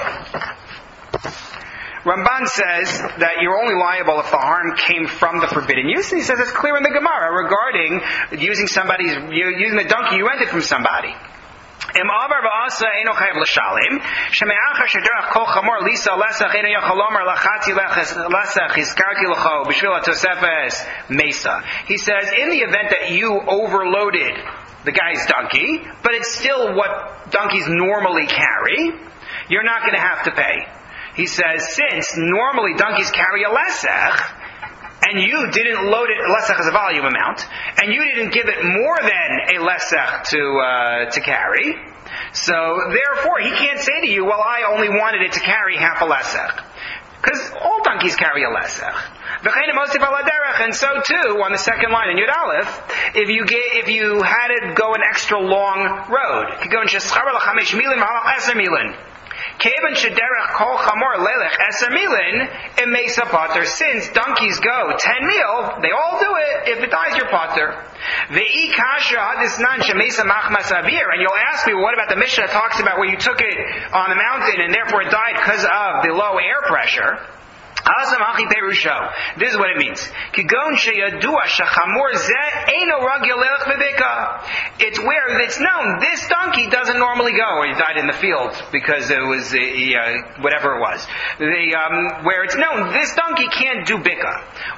Aleph. Ramban says that you're only liable if the harm came from the forbidden use, and he says it's clear in the Gemara regarding using somebody's using the donkey you rented from somebody. Im avar v'asa eino chayav l'shalim, sheme'achar shederach kol chamor lisa lesach eino yachal lomar lachatzi lesach hizkarti l'cho b'shvil ha'tosefes mesa. He says, in the event that you overloaded the guy's donkey, but it's still what donkeys normally carry, you're not going to have to pay. He says, since normally donkeys carry a lesach, and you didn't load it, lesach is a volume amount, and you didn't give it more than a lesach to uh, to carry, so therefore he can't say to you, well, I only wanted it to carry half a lesach. Because all donkeys carry a lesach. And so too, on the second line in Yud Aleph, if you get, if you had it go an extra long road, it could go in Sheschar l'chamesh milin v'halach eser milin. Kevan shederach kol chamor lelech eser milin emesa pater. Since donkeys go ten mil, they all do it. If it dies, you're pater. Ve'i kasha hadisnan shemesa machmas avir. And you'll ask me, well, what about the Mishnah that talks about where you took it on the mountain and therefore it died because of the low air pressure? If Chazam hachi perusho. This is what it means. Kigon sheyadua shechamor zeh eino ragil lelech bebeka. It's where it's known this donkey doesn't normally go, or he died in the field because it was uh, uh, whatever it was. The, um, where it's known this donkey can't do bika.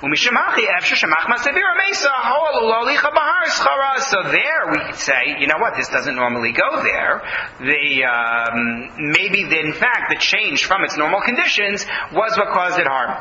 So there we could say, you know what, this doesn't normally go there. The um, maybe the, in fact the change from its normal conditions was what caused it harm.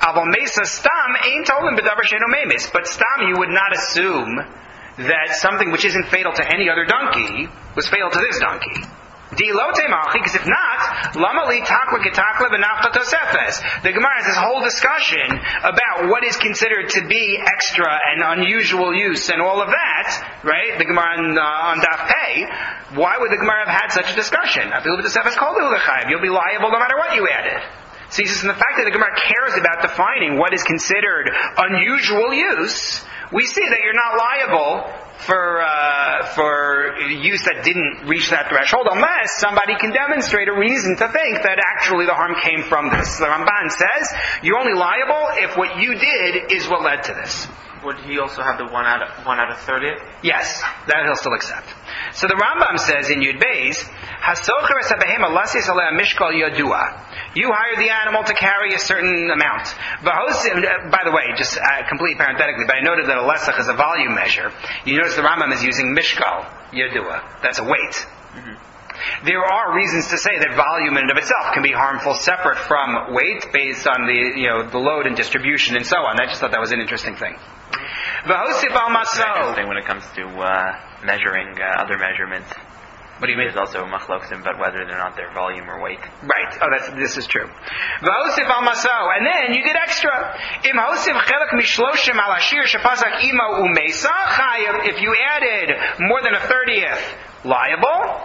But stam, you would not assume that something which isn't fatal to any other donkey was fatal to this donkey. Because if not, lamali takla getakla v'nafta tosefes. The Gemara has this whole discussion about what is considered to be extra and unusual use and all of that, right? The Gemara on, uh, on Daf Pei. Why would the Gemara have had such a discussion? You'll be liable no matter what you added. So he says, in the fact that the Gemara cares about defining what is considered unusual use, we see that you're not liable for uh, for use that didn't reach that threshold, unless somebody can demonstrate a reason to think that actually the harm came from this. The Ramban says you're only liable if what you did is what led to this. Would he also have the one out of one out of thirty? Yes, that he'll still accept. So the Rambam says in Yud Beis, Hasocher es habehema lasis alei mishkal yadua. You hire the animal to carry a certain amount. V'hosim, by the way, just uh, completely parenthetically, but I noted that a lesach is a volume measure. You notice the Rambam is using mishkal yadua. That's a weight. Mm-hmm. There are reasons to say that volume in and of itself can be harmful, separate from weight, based on the you know the load and distribution and so on. I just thought that was an interesting thing. V'hosif al maso. When it comes to uh, measuring uh, other measurements. What do you mean? There's also machlokim about whether they're not their volume or weight. Right. Oh, that's this is true. V'hosif al maso, and then you get extra. Im hosif chelak mishloshim al ashir shepasak imo umesa chayav. If you added more than a thirtieth, liable.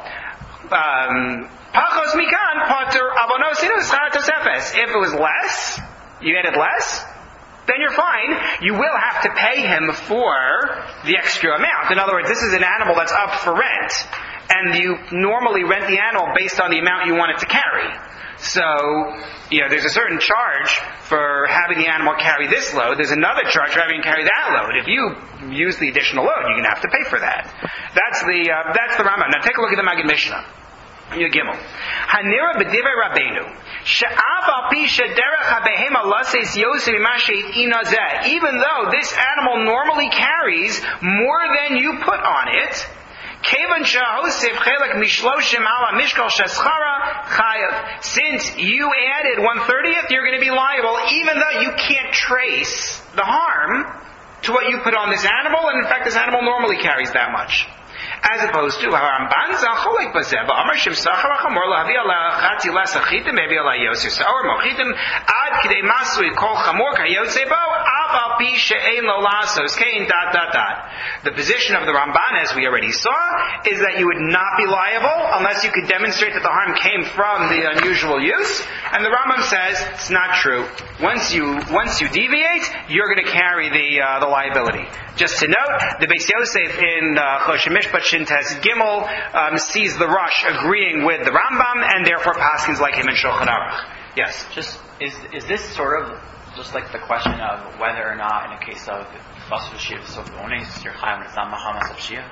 Pachos mikan pater abonosinu schar tosefes. If it was less, you added less, then you're fine. You will have to pay him for the extra amount. In other words, this is an animal that's up for rent, and you normally rent the animal based on the amount you want it to carry. So, you know, there's a certain charge for having the animal carry this load. There's another charge for having it carry that load. If you use the additional load, you're going to have to pay for that. That's the uh, that's the Rambam. Now take a look at the Maggid Mishnah. Yud Gimel. Hanira b'divrei Rabbeinu. She'af al pi shederech habehema lases yosef imasheit inazeh. Even though this animal normally carries more than you put on it, Kevan shahosef chelak mishloshim ala mishkal sheschara chayav. Since you added one thirtieth, you're going to be liable, even though you can't trace the harm to what you put on this animal, and in fact, this animal normally carries that much. As opposed to Haramban Zalcholik Bazeb, Amar Shim Sachar Chamor Lavi Ala Chati Lasachitim, maybe Ala Yosef Saur Mochitim, Ad Kidei Masui Kol Chamor Kayosebo, Aval Pi She'ein Lo Lasos, Kain dot dot dot. The position of the Ramban, as we already saw, is that you would not be liable unless you could demonstrate that the harm came from the unusual use. And the Rambam says it's not true. Once you once you deviate, you're going to carry the uh, the liability. Just to note, the Beis Yosef in uh, Choshen Mishpat Shintes Gimel um, sees the Rush agreeing with the Rambam, and therefore paskins like him in Shulchan Aruch. Yes. Just is is this sort of just like the question of whether or not in a case of Basur Shia Sofonis, you're high when it's not Mahamas of Shia?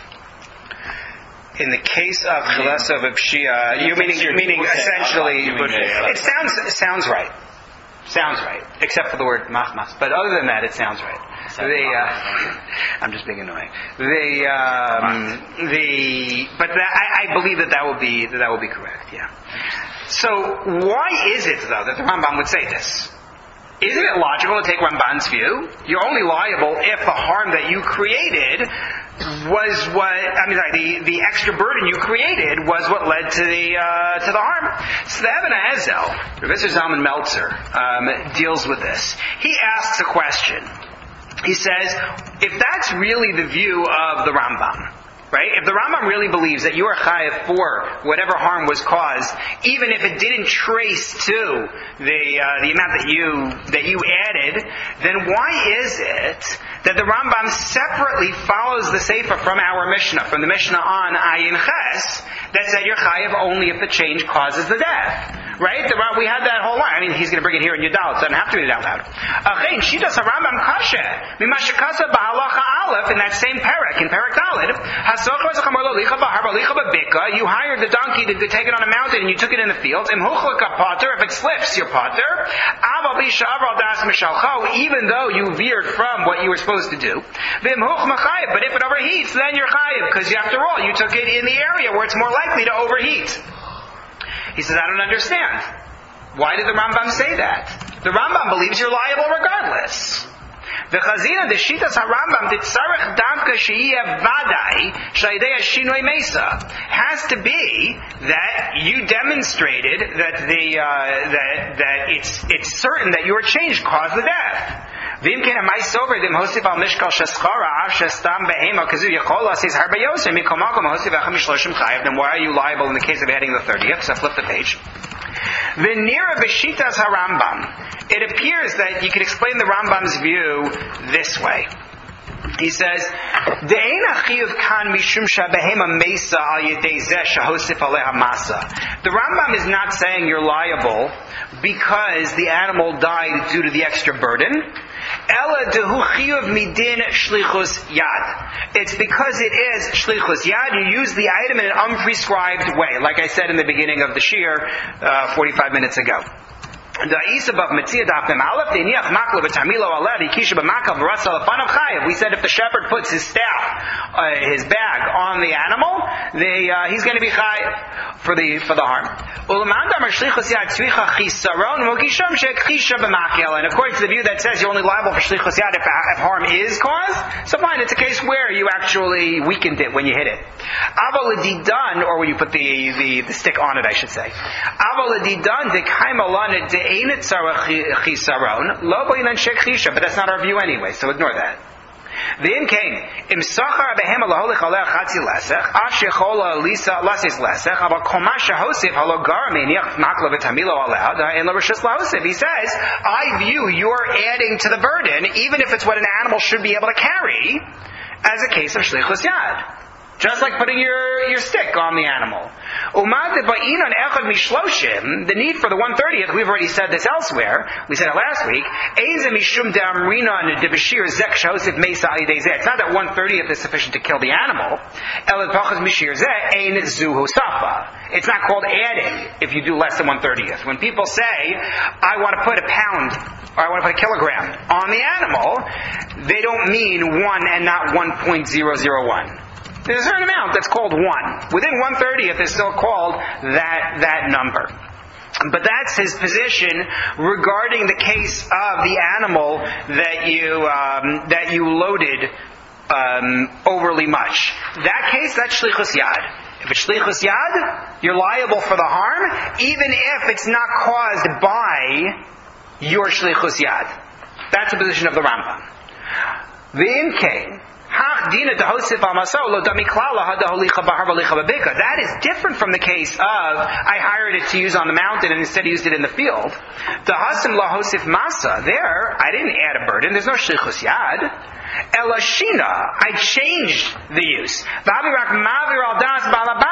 In the case of Chilasa of Pshia, you meaning meaning essentially, it sounds it sounds right. Sounds right, except for the word machmas. But other than that, it sounds right. The, uh, I'm just being annoying. The um, the but that, I, I believe that that will be that, that will be correct. Yeah. So why is it though that the Rambam would say this? Isn't it logical to take Ramban's view? You're only liable if the harm that you created was what I mean. Sorry, the the extra burden you created was what led to the uh, to the harm. So the Eben Hazel, Professor Zalman Meltzer, um, deals with this. He asks a question. He says, if that's really the view of the Rambam, right? If the Rambam really believes that you are chayav for whatever harm was caused, even if it didn't trace to the uh, the amount that you that you added, then why is it that the Rambam separately follows the Sefer from our Mishnah, from the Mishnah on Ayin Ches, that said you're chayav only if the change causes the death? Right? The, we had that whole line. I mean, he's going to bring it here in Yudal. It doesn't have to read it out loud. Achein, Shitas HaRambam Kasha, Mimashakasa Bahalacha Aleph, in that same parak, in parak Daled, Hasochos Chamar Licha Bahar Licha Babika, you hired the donkey to, to take it on a mountain and you took it in the fields. Im Huchlaka Potter, if it slips, you're Potter. Aval Bisha Aval Das Mishalcho, even though you veered from what you were supposed to do. Vim Huch Machayev, but if it overheats, then you're Chayev, because after all, you took it in the area where it's more likely to overheat. He says, I don't understand. Why did the Rambam say that? The Rambam believes you're liable regardless. The Chazina, the Shitas HaRambam, the Tzarech Davka Sheiyeh Vadai, Shaydei Shinoi Mesa, has to be that you demonstrated that the uh, that that it's it's certain that your change caused the death. Then why are you liable in the case of adding the thirtieth? So flip the page. The Nira B'Shitas HaRambam. It appears that you can explain the Rambam's view this way. He says, the Rambam is not saying you're liable because the animal died due to the extra burden. It's because it is shlichus yad. You use the item in an unprescribed way, like I said in the beginning of the shir uh, forty-five minutes ago. We said if the shepherd puts his staff, uh, his bag on the animal, they, uh, he's going to be chayav for the for the harm. And according to the view that says you're only liable for shlichus yad if, if harm is caused, so fine, it's a case where you actually weakened it when you hit it. Or when you put the, the, the stick on it, I should say. But that's not our view anyway, so ignore that. The in came im sachar behem laholich aleh chatzi lesech ash yechola lisa lasis lesech aber komasha hosef halogar meniach makla v'tamilo aleh and l'rishus lahosef. He says, I view you're adding to the burden, even if it's what an animal should be able to carry, as a case of shlichus yad. Just like putting your, your stick on the animal. The need for the one thirtieth, we've already said this elsewhere, we said it last week, it's not that one thirtieth is sufficient to kill the animal. It's not called adding if you do less than one thirtieth. When people say, I want to put a pound, or I want to put a kilogram on the animal, they don't mean one and not one point zero zero one. There's a certain amount that's called one. Within one thirtieth is still called that that number. But that's his position regarding the case of the animal that you um, that you loaded um, overly much. That case, that's shlichus yad. If it's shlichus yad, you're liable for the harm, even if it's not caused by your shlichus yad. That's the position of the Rambam. The Imkain. That is different from the case of I hired it to use on the mountain and instead used it in the field. There, I didn't add a burden. There's no shlichus yad. Elashina, I changed the use. That's mavir al das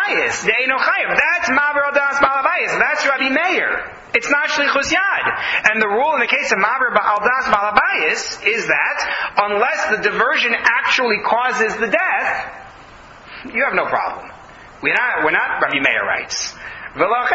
balabayis. That's Rabbi Meir. It's not shlichus yad. And the rule in the case of mavir al das balabayis is that unless the diversion actually causes the death, you have no problem. We're not, we're not Rabbi Meir writes. That's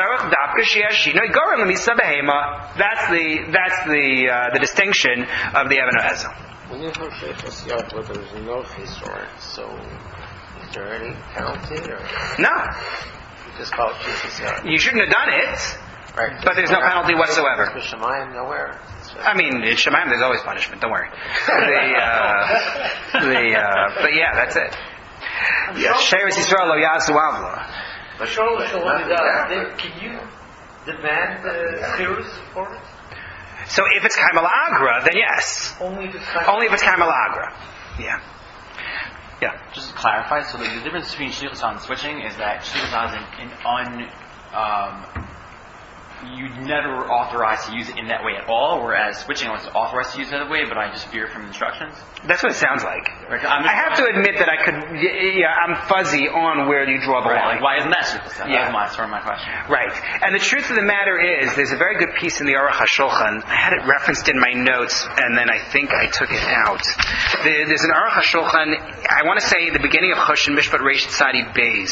the that's the uh, the distinction of the Even HaEzel. When you have shlichus yad, but there's no chisor, so is there any penalty or no? You just call it shlichus yad. You shouldn't have done it. Right. But there's no penalty whatsoever. For Shemayim, nowhere. I mean, in Shemayim, there's always punishment. Don't worry. the, uh, the, uh, but yeah, that's it. Sheretz Yisrael lo yasu avla. But surely, can you demand the chirus for it? So if it's Kaimal Agra, then yes. Only if it's Only if it's Kaimal Agra. Yeah. Yeah. Just to clarify, so the, the difference between shlichus and switching is that shlichus is an, an un, um, you never were authorized to use it in that way at all, whereas switching was authorized to use it that way, but I just veer from instructions? That's what it sounds like. Right, I'm I have to admit that I could, yeah, I'm fuzzy on where you draw the right, line. like, why isn't that super stuff? Yeah. That was my, sort of my question. Right. And the truth of the matter is, there's a very good piece in the Aruch HaShulchan. I had it referenced in my notes, and then I think I took it out. There's an Aruch HaShulchan, I want to say the beginning of Choshen Mishpat Reish Tzadi Beis.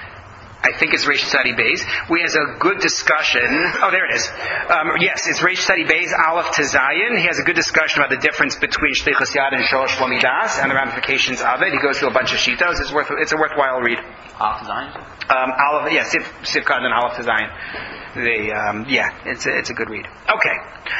I think it's Reish Tzadi Beis. We has a good discussion. Oh, there it is. Um, yes, it's Reish Tzadi Beis, Aleph to Zayin. He has a good discussion about the difference between Shlichus Yad and Sholosh Lamidas and the ramifications of it. He goes through a bunch of shitos. It's worth. It's a worthwhile read. Aleph to Zion? Um, Aleph, yeah, Siv, Sivkad and Aleph to Zayin. The um, yeah, it's a, it's a good read. Okay.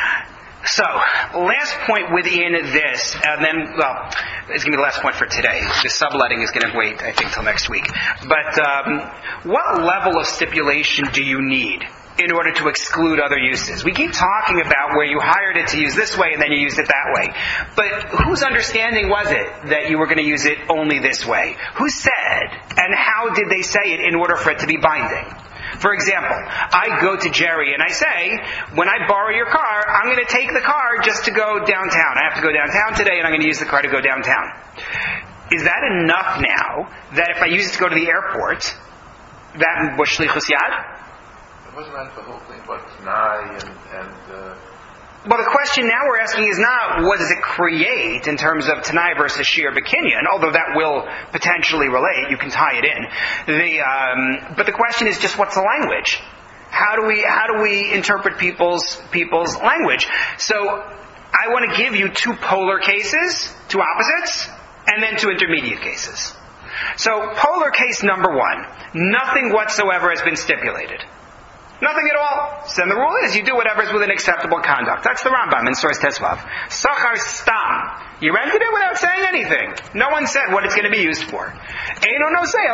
So, last point within this, and then, well, it's going to be the last point for today. The subletting is going to wait, I think, till next week. But um, what level of stipulation do you need in order to exclude other uses? We keep talking about where you hired it to use this way and then you used it that way. But whose understanding was it that you were going to use it only this way? Who said, and how did they say it in order for it to be binding? For example, I go to Jerry and I say, when I borrow your car, I'm going to take the car just to go downtown. I have to go downtown today and I'm going to use the car to go downtown. Is that enough now that if I use it to go to the airport, that was shlichus yad? Wasn't that the whole thing about Tanai and... and uh... Well, the question now we're asking is not what does it create in terms of Tanai versus Shir B'Kinyan, although that will potentially relate. You can tie it in. The, um, but the question is just what's the language? How do we how do we interpret people's people's language? So I want to give you two polar cases, two opposites, and then two intermediate cases. So polar case number one, nothing whatsoever has been stipulated. Nothing at all. So then the rule is you do whatever is within acceptable conduct. That's the Rambam in Source Tesvav. Sachar stam. You rented it without saying anything. No one said what it's going to be used for. Eino no say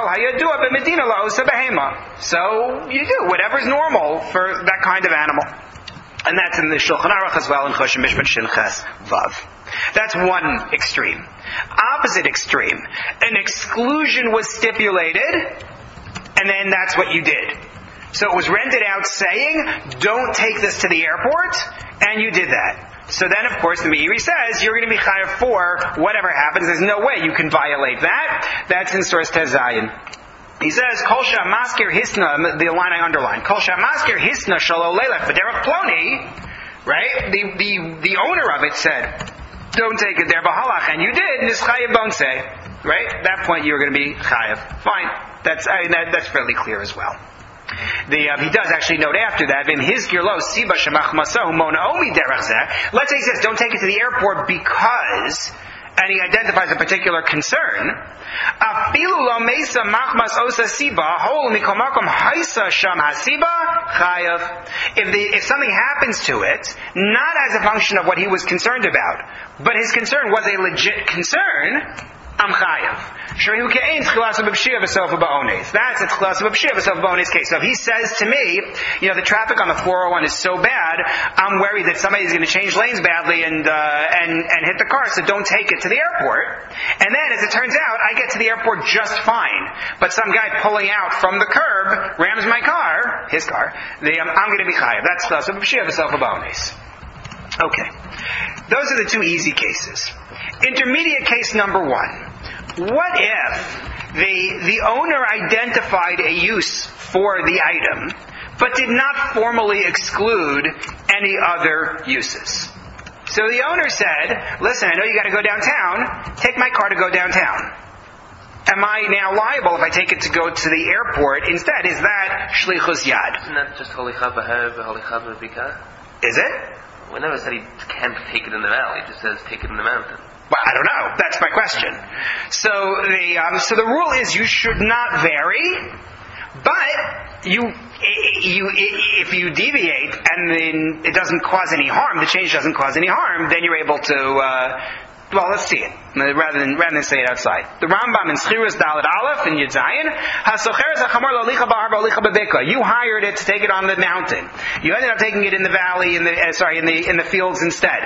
So you do whatever's normal for that kind of animal. And that's in the Shulchan Aruch as well in Choshen Mishpat Shin Ches Vav. That's one extreme. Opposite extreme. An exclusion was stipulated, and then that's what you did. So it was rented out saying, don't take this to the airport, and you did that. So then, of course, the Meiri says, you're going to be chayav for whatever happens. There's no way you can violate that. That's in Source Tezayin. He says, Kol maskir hisna, the line I underlined, Kol maskir hisna shalo leilach v'derech ploni, right? The, the, the owner of it said, don't take it there, b'halach, and you did, nischayev don't say, right? At that point, you're going to be chayav. Fine. That's, I mean, that, that's fairly clear as well. The, uh, he does actually note after that, let's say he says, don't take it to the airport because, and he identifies a particular concern, if, the, if something happens to it, not as a function of what he was concerned about, but his concern was a legit concern, I'm chayav. That's it's chilasa b'pshia v'sof ba'ones case. So if he says to me, you know, the traffic on the four oh one is so bad, I'm worried that somebody's going to change lanes badly and uh, and and hit the car, so don't take it to the airport. And then, as it turns out, I get to the airport just fine. But some guy pulling out from the curb rams my car, his car. The, um, I'm going to be chayav. That's chilasa b'pshia v'sof ba'ones. Okay, those are the two easy cases. Intermediate case number one. What if the, the owner identified a use for the item, but did not formally exclude any other uses? So the owner said, listen, I know you got to go downtown, take my car to go downtown. Am I now liable if I take it to go to the airport instead? Is that shlichus yad? Isn't that just holicha b'hev, holicha b'bika? Is it? We never said he can't take it in the valley. It just says take it in the mountain. Well, I don't know. That's my question. So the um, so the rule is you should not vary, but you you if you deviate and then it doesn't cause any harm, the change doesn't cause any harm, then you're able to. Uh, well, let's see it rather than rather than say it outside. The Rambam in Schiras Dalet Aleph in Yud Zayin, Hasocher zachamor lalicha ba'ar ba'alicha bebeka. You hired it to take it on the mountain. You ended up taking it in the valley, in the uh, sorry, in the in the fields instead.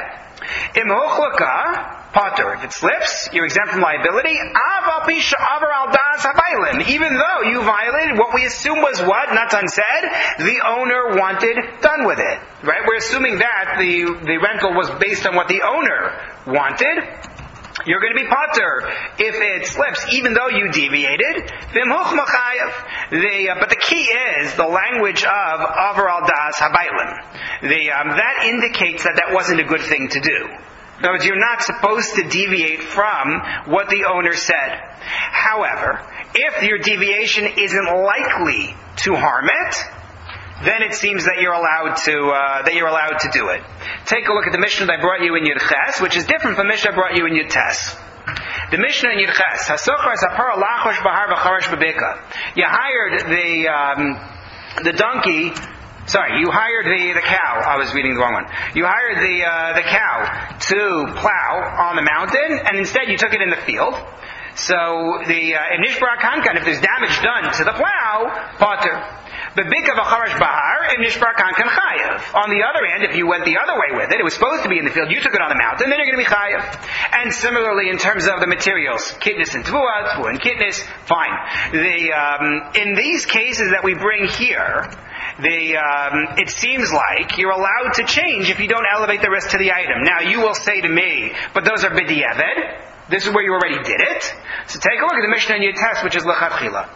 Im hochlaka, potter. If it slips, you're exempt from liability. Av al pi she'avar al das habaylim. Even though you violated what we assume was what? Not unsaid. The owner wanted done with it. Right? We're assuming that the, the rental was based on what the owner wanted. You're going to be potter if it slips, even though you deviated. The, uh, but the key is the language of avar al das habaylim. The um, that indicates that that wasn't a good thing to do. In other words, you're not supposed to deviate from what the owner said. However, if your deviation isn't likely to harm it, then it seems that you're allowed to uh, that you're allowed to do it. Take a look at the Mishnah that I brought you in Yud Ches, which is different from the Mishnah I brought you in Yud Tes. The Mishnah in Yud Ches, Hasochar Zapar Lachosh Bahar V'Charash B'Beka. You hired the um, the donkey. Sorry, you hired the, the cow. I was reading the wrong one. You hired the uh, the cow to plow on the mountain, and instead you took it in the field. So the uh, in Nishbara Kankan, if there's damage done to the plow, potter. But Bika v'charash bahar and Nishbara Kankan chayav. On the other hand, if you went the other way with it, it was supposed to be in the field, you took it on the mountain, then you're going to be chayav. And similarly, in terms of the materials, kitnis and tvua, tvua and kitnis, fine. The um, in these cases that we bring here, the um, it seems like you're allowed to change if you don't elevate the risk to the item. Now you will say to me, but those are b'diavad. This is where you already did it. So take a look at the Mishnah in Yud Tes, which is lechatchila.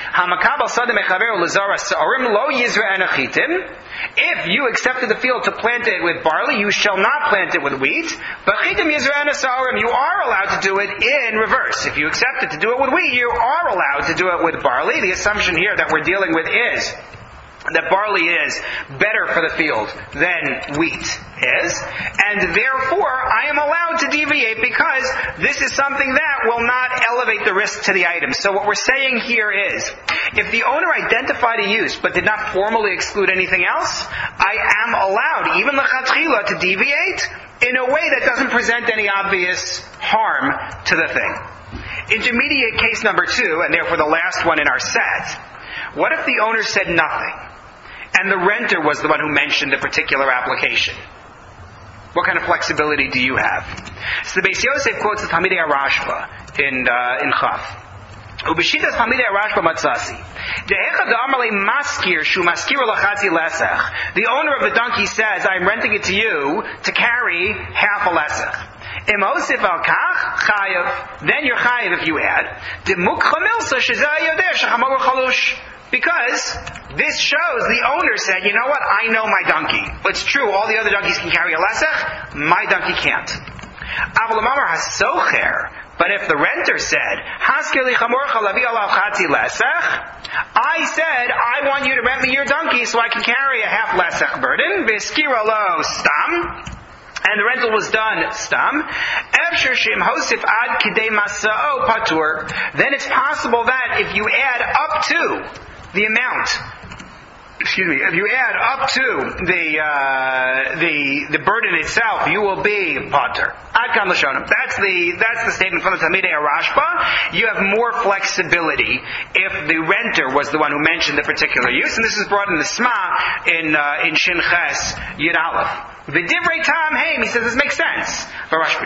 If you accepted the field to plant it with barley, you shall not plant it with wheat. But you are allowed to do it in reverse. If you accepted to do it with wheat, you are allowed to do it with barley. The assumption here that we're dealing with is that barley is better for the field than wheat is, and therefore I am allowed to deviate because this is something that will not elevate the risk to the item. So what we're saying here is, if the owner identified a use but did not formally exclude anything else, I am allowed, even lechatchila, to deviate in a way that doesn't present any obvious harm to the thing. Intermediate case number two, and therefore the last one in our set, what if the owner said nothing, and the renter was the one who mentioned a particular application? What kind of flexibility do you have? So the Beis Yosef quotes the Talmidei Rashba in uh, in Chaf. Ubeshitas Talmidei Rashba matzasi. De'echa da'amarle maskir shu maskir lachatzi lesach. The owner of the donkey says, "I'm renting it to you to carry half a lesach." Imosif al kach chayav. Then you're chayav if you add. Demukcha milsa shezeh yodeh shechamor chalush. Because this shows the owner said, you know what, I know my donkey. It's true, all the other donkeys can carry a lesach, my donkey can't. Avalamamar hasocher. But if the renter said, Haskir li chamorcha lavi alav chatzi lesach, I said, I want you to rent me your donkey so I can carry a half lesach burden, v'skira lo stam, and the rental was done stam, Efshir shim hosif ad kidei masa'o patur, then it's possible that if you add up to the amount, excuse me, if you add up to the uh, the the burden itself, you will be potter. Adkan l'shonim. That's the that's the statement from the Talmidei Rashba. You have more flexibility if the renter was the one who mentioned the particular use, and this is brought in the Sma in uh, in Shin Ches Yud Aleph. The divrei tam heim, he says this makes sense. However,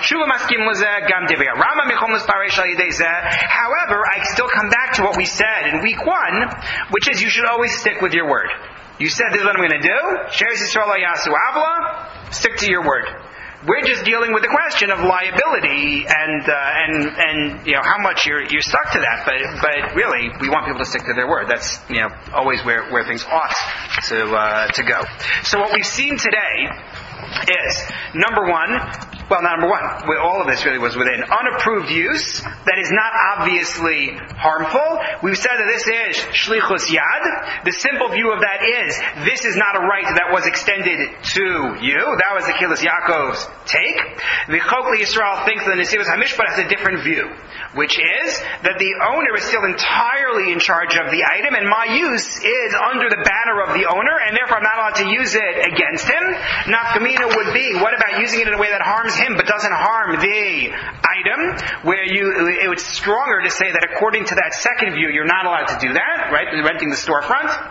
I still come back to what we said in week one, which is you should always stick with your word. You said this is what I'm going to do. Sheres Yisrael yasu avla. Stick to your word. We're just dealing with the question of liability and uh, and and you know how much you're you're stuck to that. But but really, we want people to stick to their word. That's you know always where, where things ought to uh, to go. So what we've seen today is, number one, well, not number one, all of this really was within unapproved use that is not obviously harmful. We've said that this is shlichus yad. The simple view of that is, this is not a right that was extended to you. That was the Kilas Yaakov's take. The Chokli Yisrael thinks that the Nesivos HaMishpat has a different view, which is that the owner is still entirely in charge of the item, and my use is under the banner of the owner, and therefore I'm not allowed to use it against him. Nafkamina would be, what about using it in a way that harms him but doesn't harm the item, where you, it was stronger to say that according to that second view, you're not allowed to do that, right? Renting the storefront.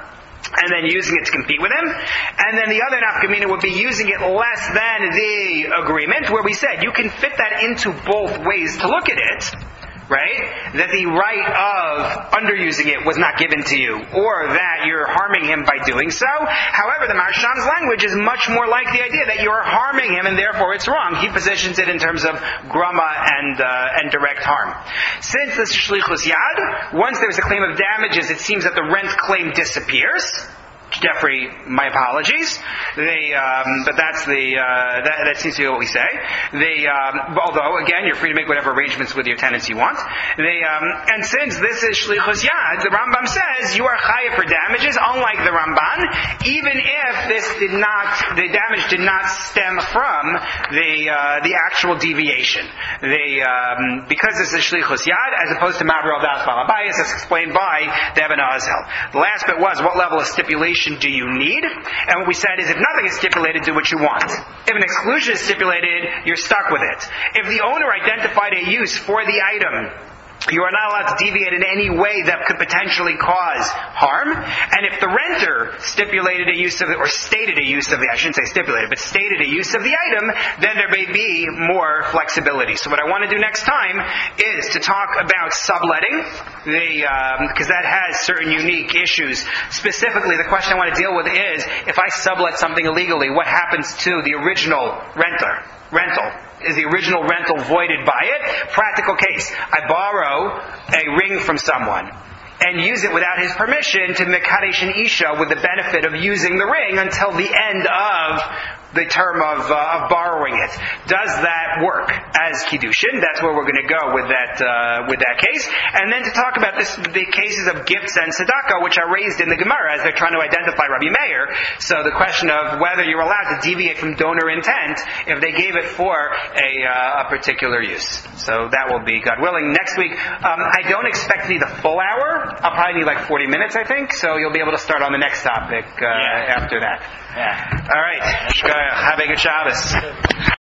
and then using it to compete with him. And then the other nafkamina would be using it less than the agreement, where we said you can fit that into both ways to look at it. Right? That the right of underusing it was not given to you, or that you're harming him by doing so. However, the Maharsham's language is much more like the idea that you are harming him and therefore it's wrong. He positions it in terms of grama and uh, and direct harm. Since this shlichus yad, once there's a claim of damages, it seems that the rent claim disappears. Jeffrey, my apologies. They, um, but that's the uh, that, that seems to be what we say. They, um, although again, you're free to make whatever arrangements with your tenants you want. They, um, and since this is shlichus yad, the Rambam says you are chayav for damages, unlike the Ramban, even if this did not, the damage did not stem from the uh, the actual deviation. They, um, because this is shlichus yad, as opposed to maver al das balabayas, as explained by the Eben Azel. The last bit was what level of stipulation do you need? And what we said is if nothing is stipulated, do what you want. If an exclusion is stipulated, you're stuck with it. If the owner identified a use for the item, you are not allowed to deviate in any way that could potentially cause harm. And if the renter stipulated a use of it, or stated a use of the, I shouldn't say stipulated, but stated a use of the item, then there may be more flexibility. So what I want to do next time is to talk about subletting, the, um, because that has certain unique issues. Specifically, the question I want to deal with is, if I sublet something illegally, what happens to the original renter? Rental. Is the original rental voided by it? Practical case. I borrow a ring from someone and use it without his permission to mekadesh an isha with the benefit of using the ring until the end of the term of, uh, of borrowing it. Does that work as kiddushin? That's where we're going to go with that uh, with that case. And then to talk about this, the cases of gifts and tzedakah, which are raised in the Gemara as they're trying to identify Rabbi Meir. So the question of whether you're allowed to deviate from donor intent if they gave it for a, uh, a particular use. So that will be, God willing, next week. Um, I don't expect to need a full hour. I'll probably need like forty minutes, I think. So you'll be able to start on the next topic uh, yeah. after that. Yeah. All right. Have a good Shabbos.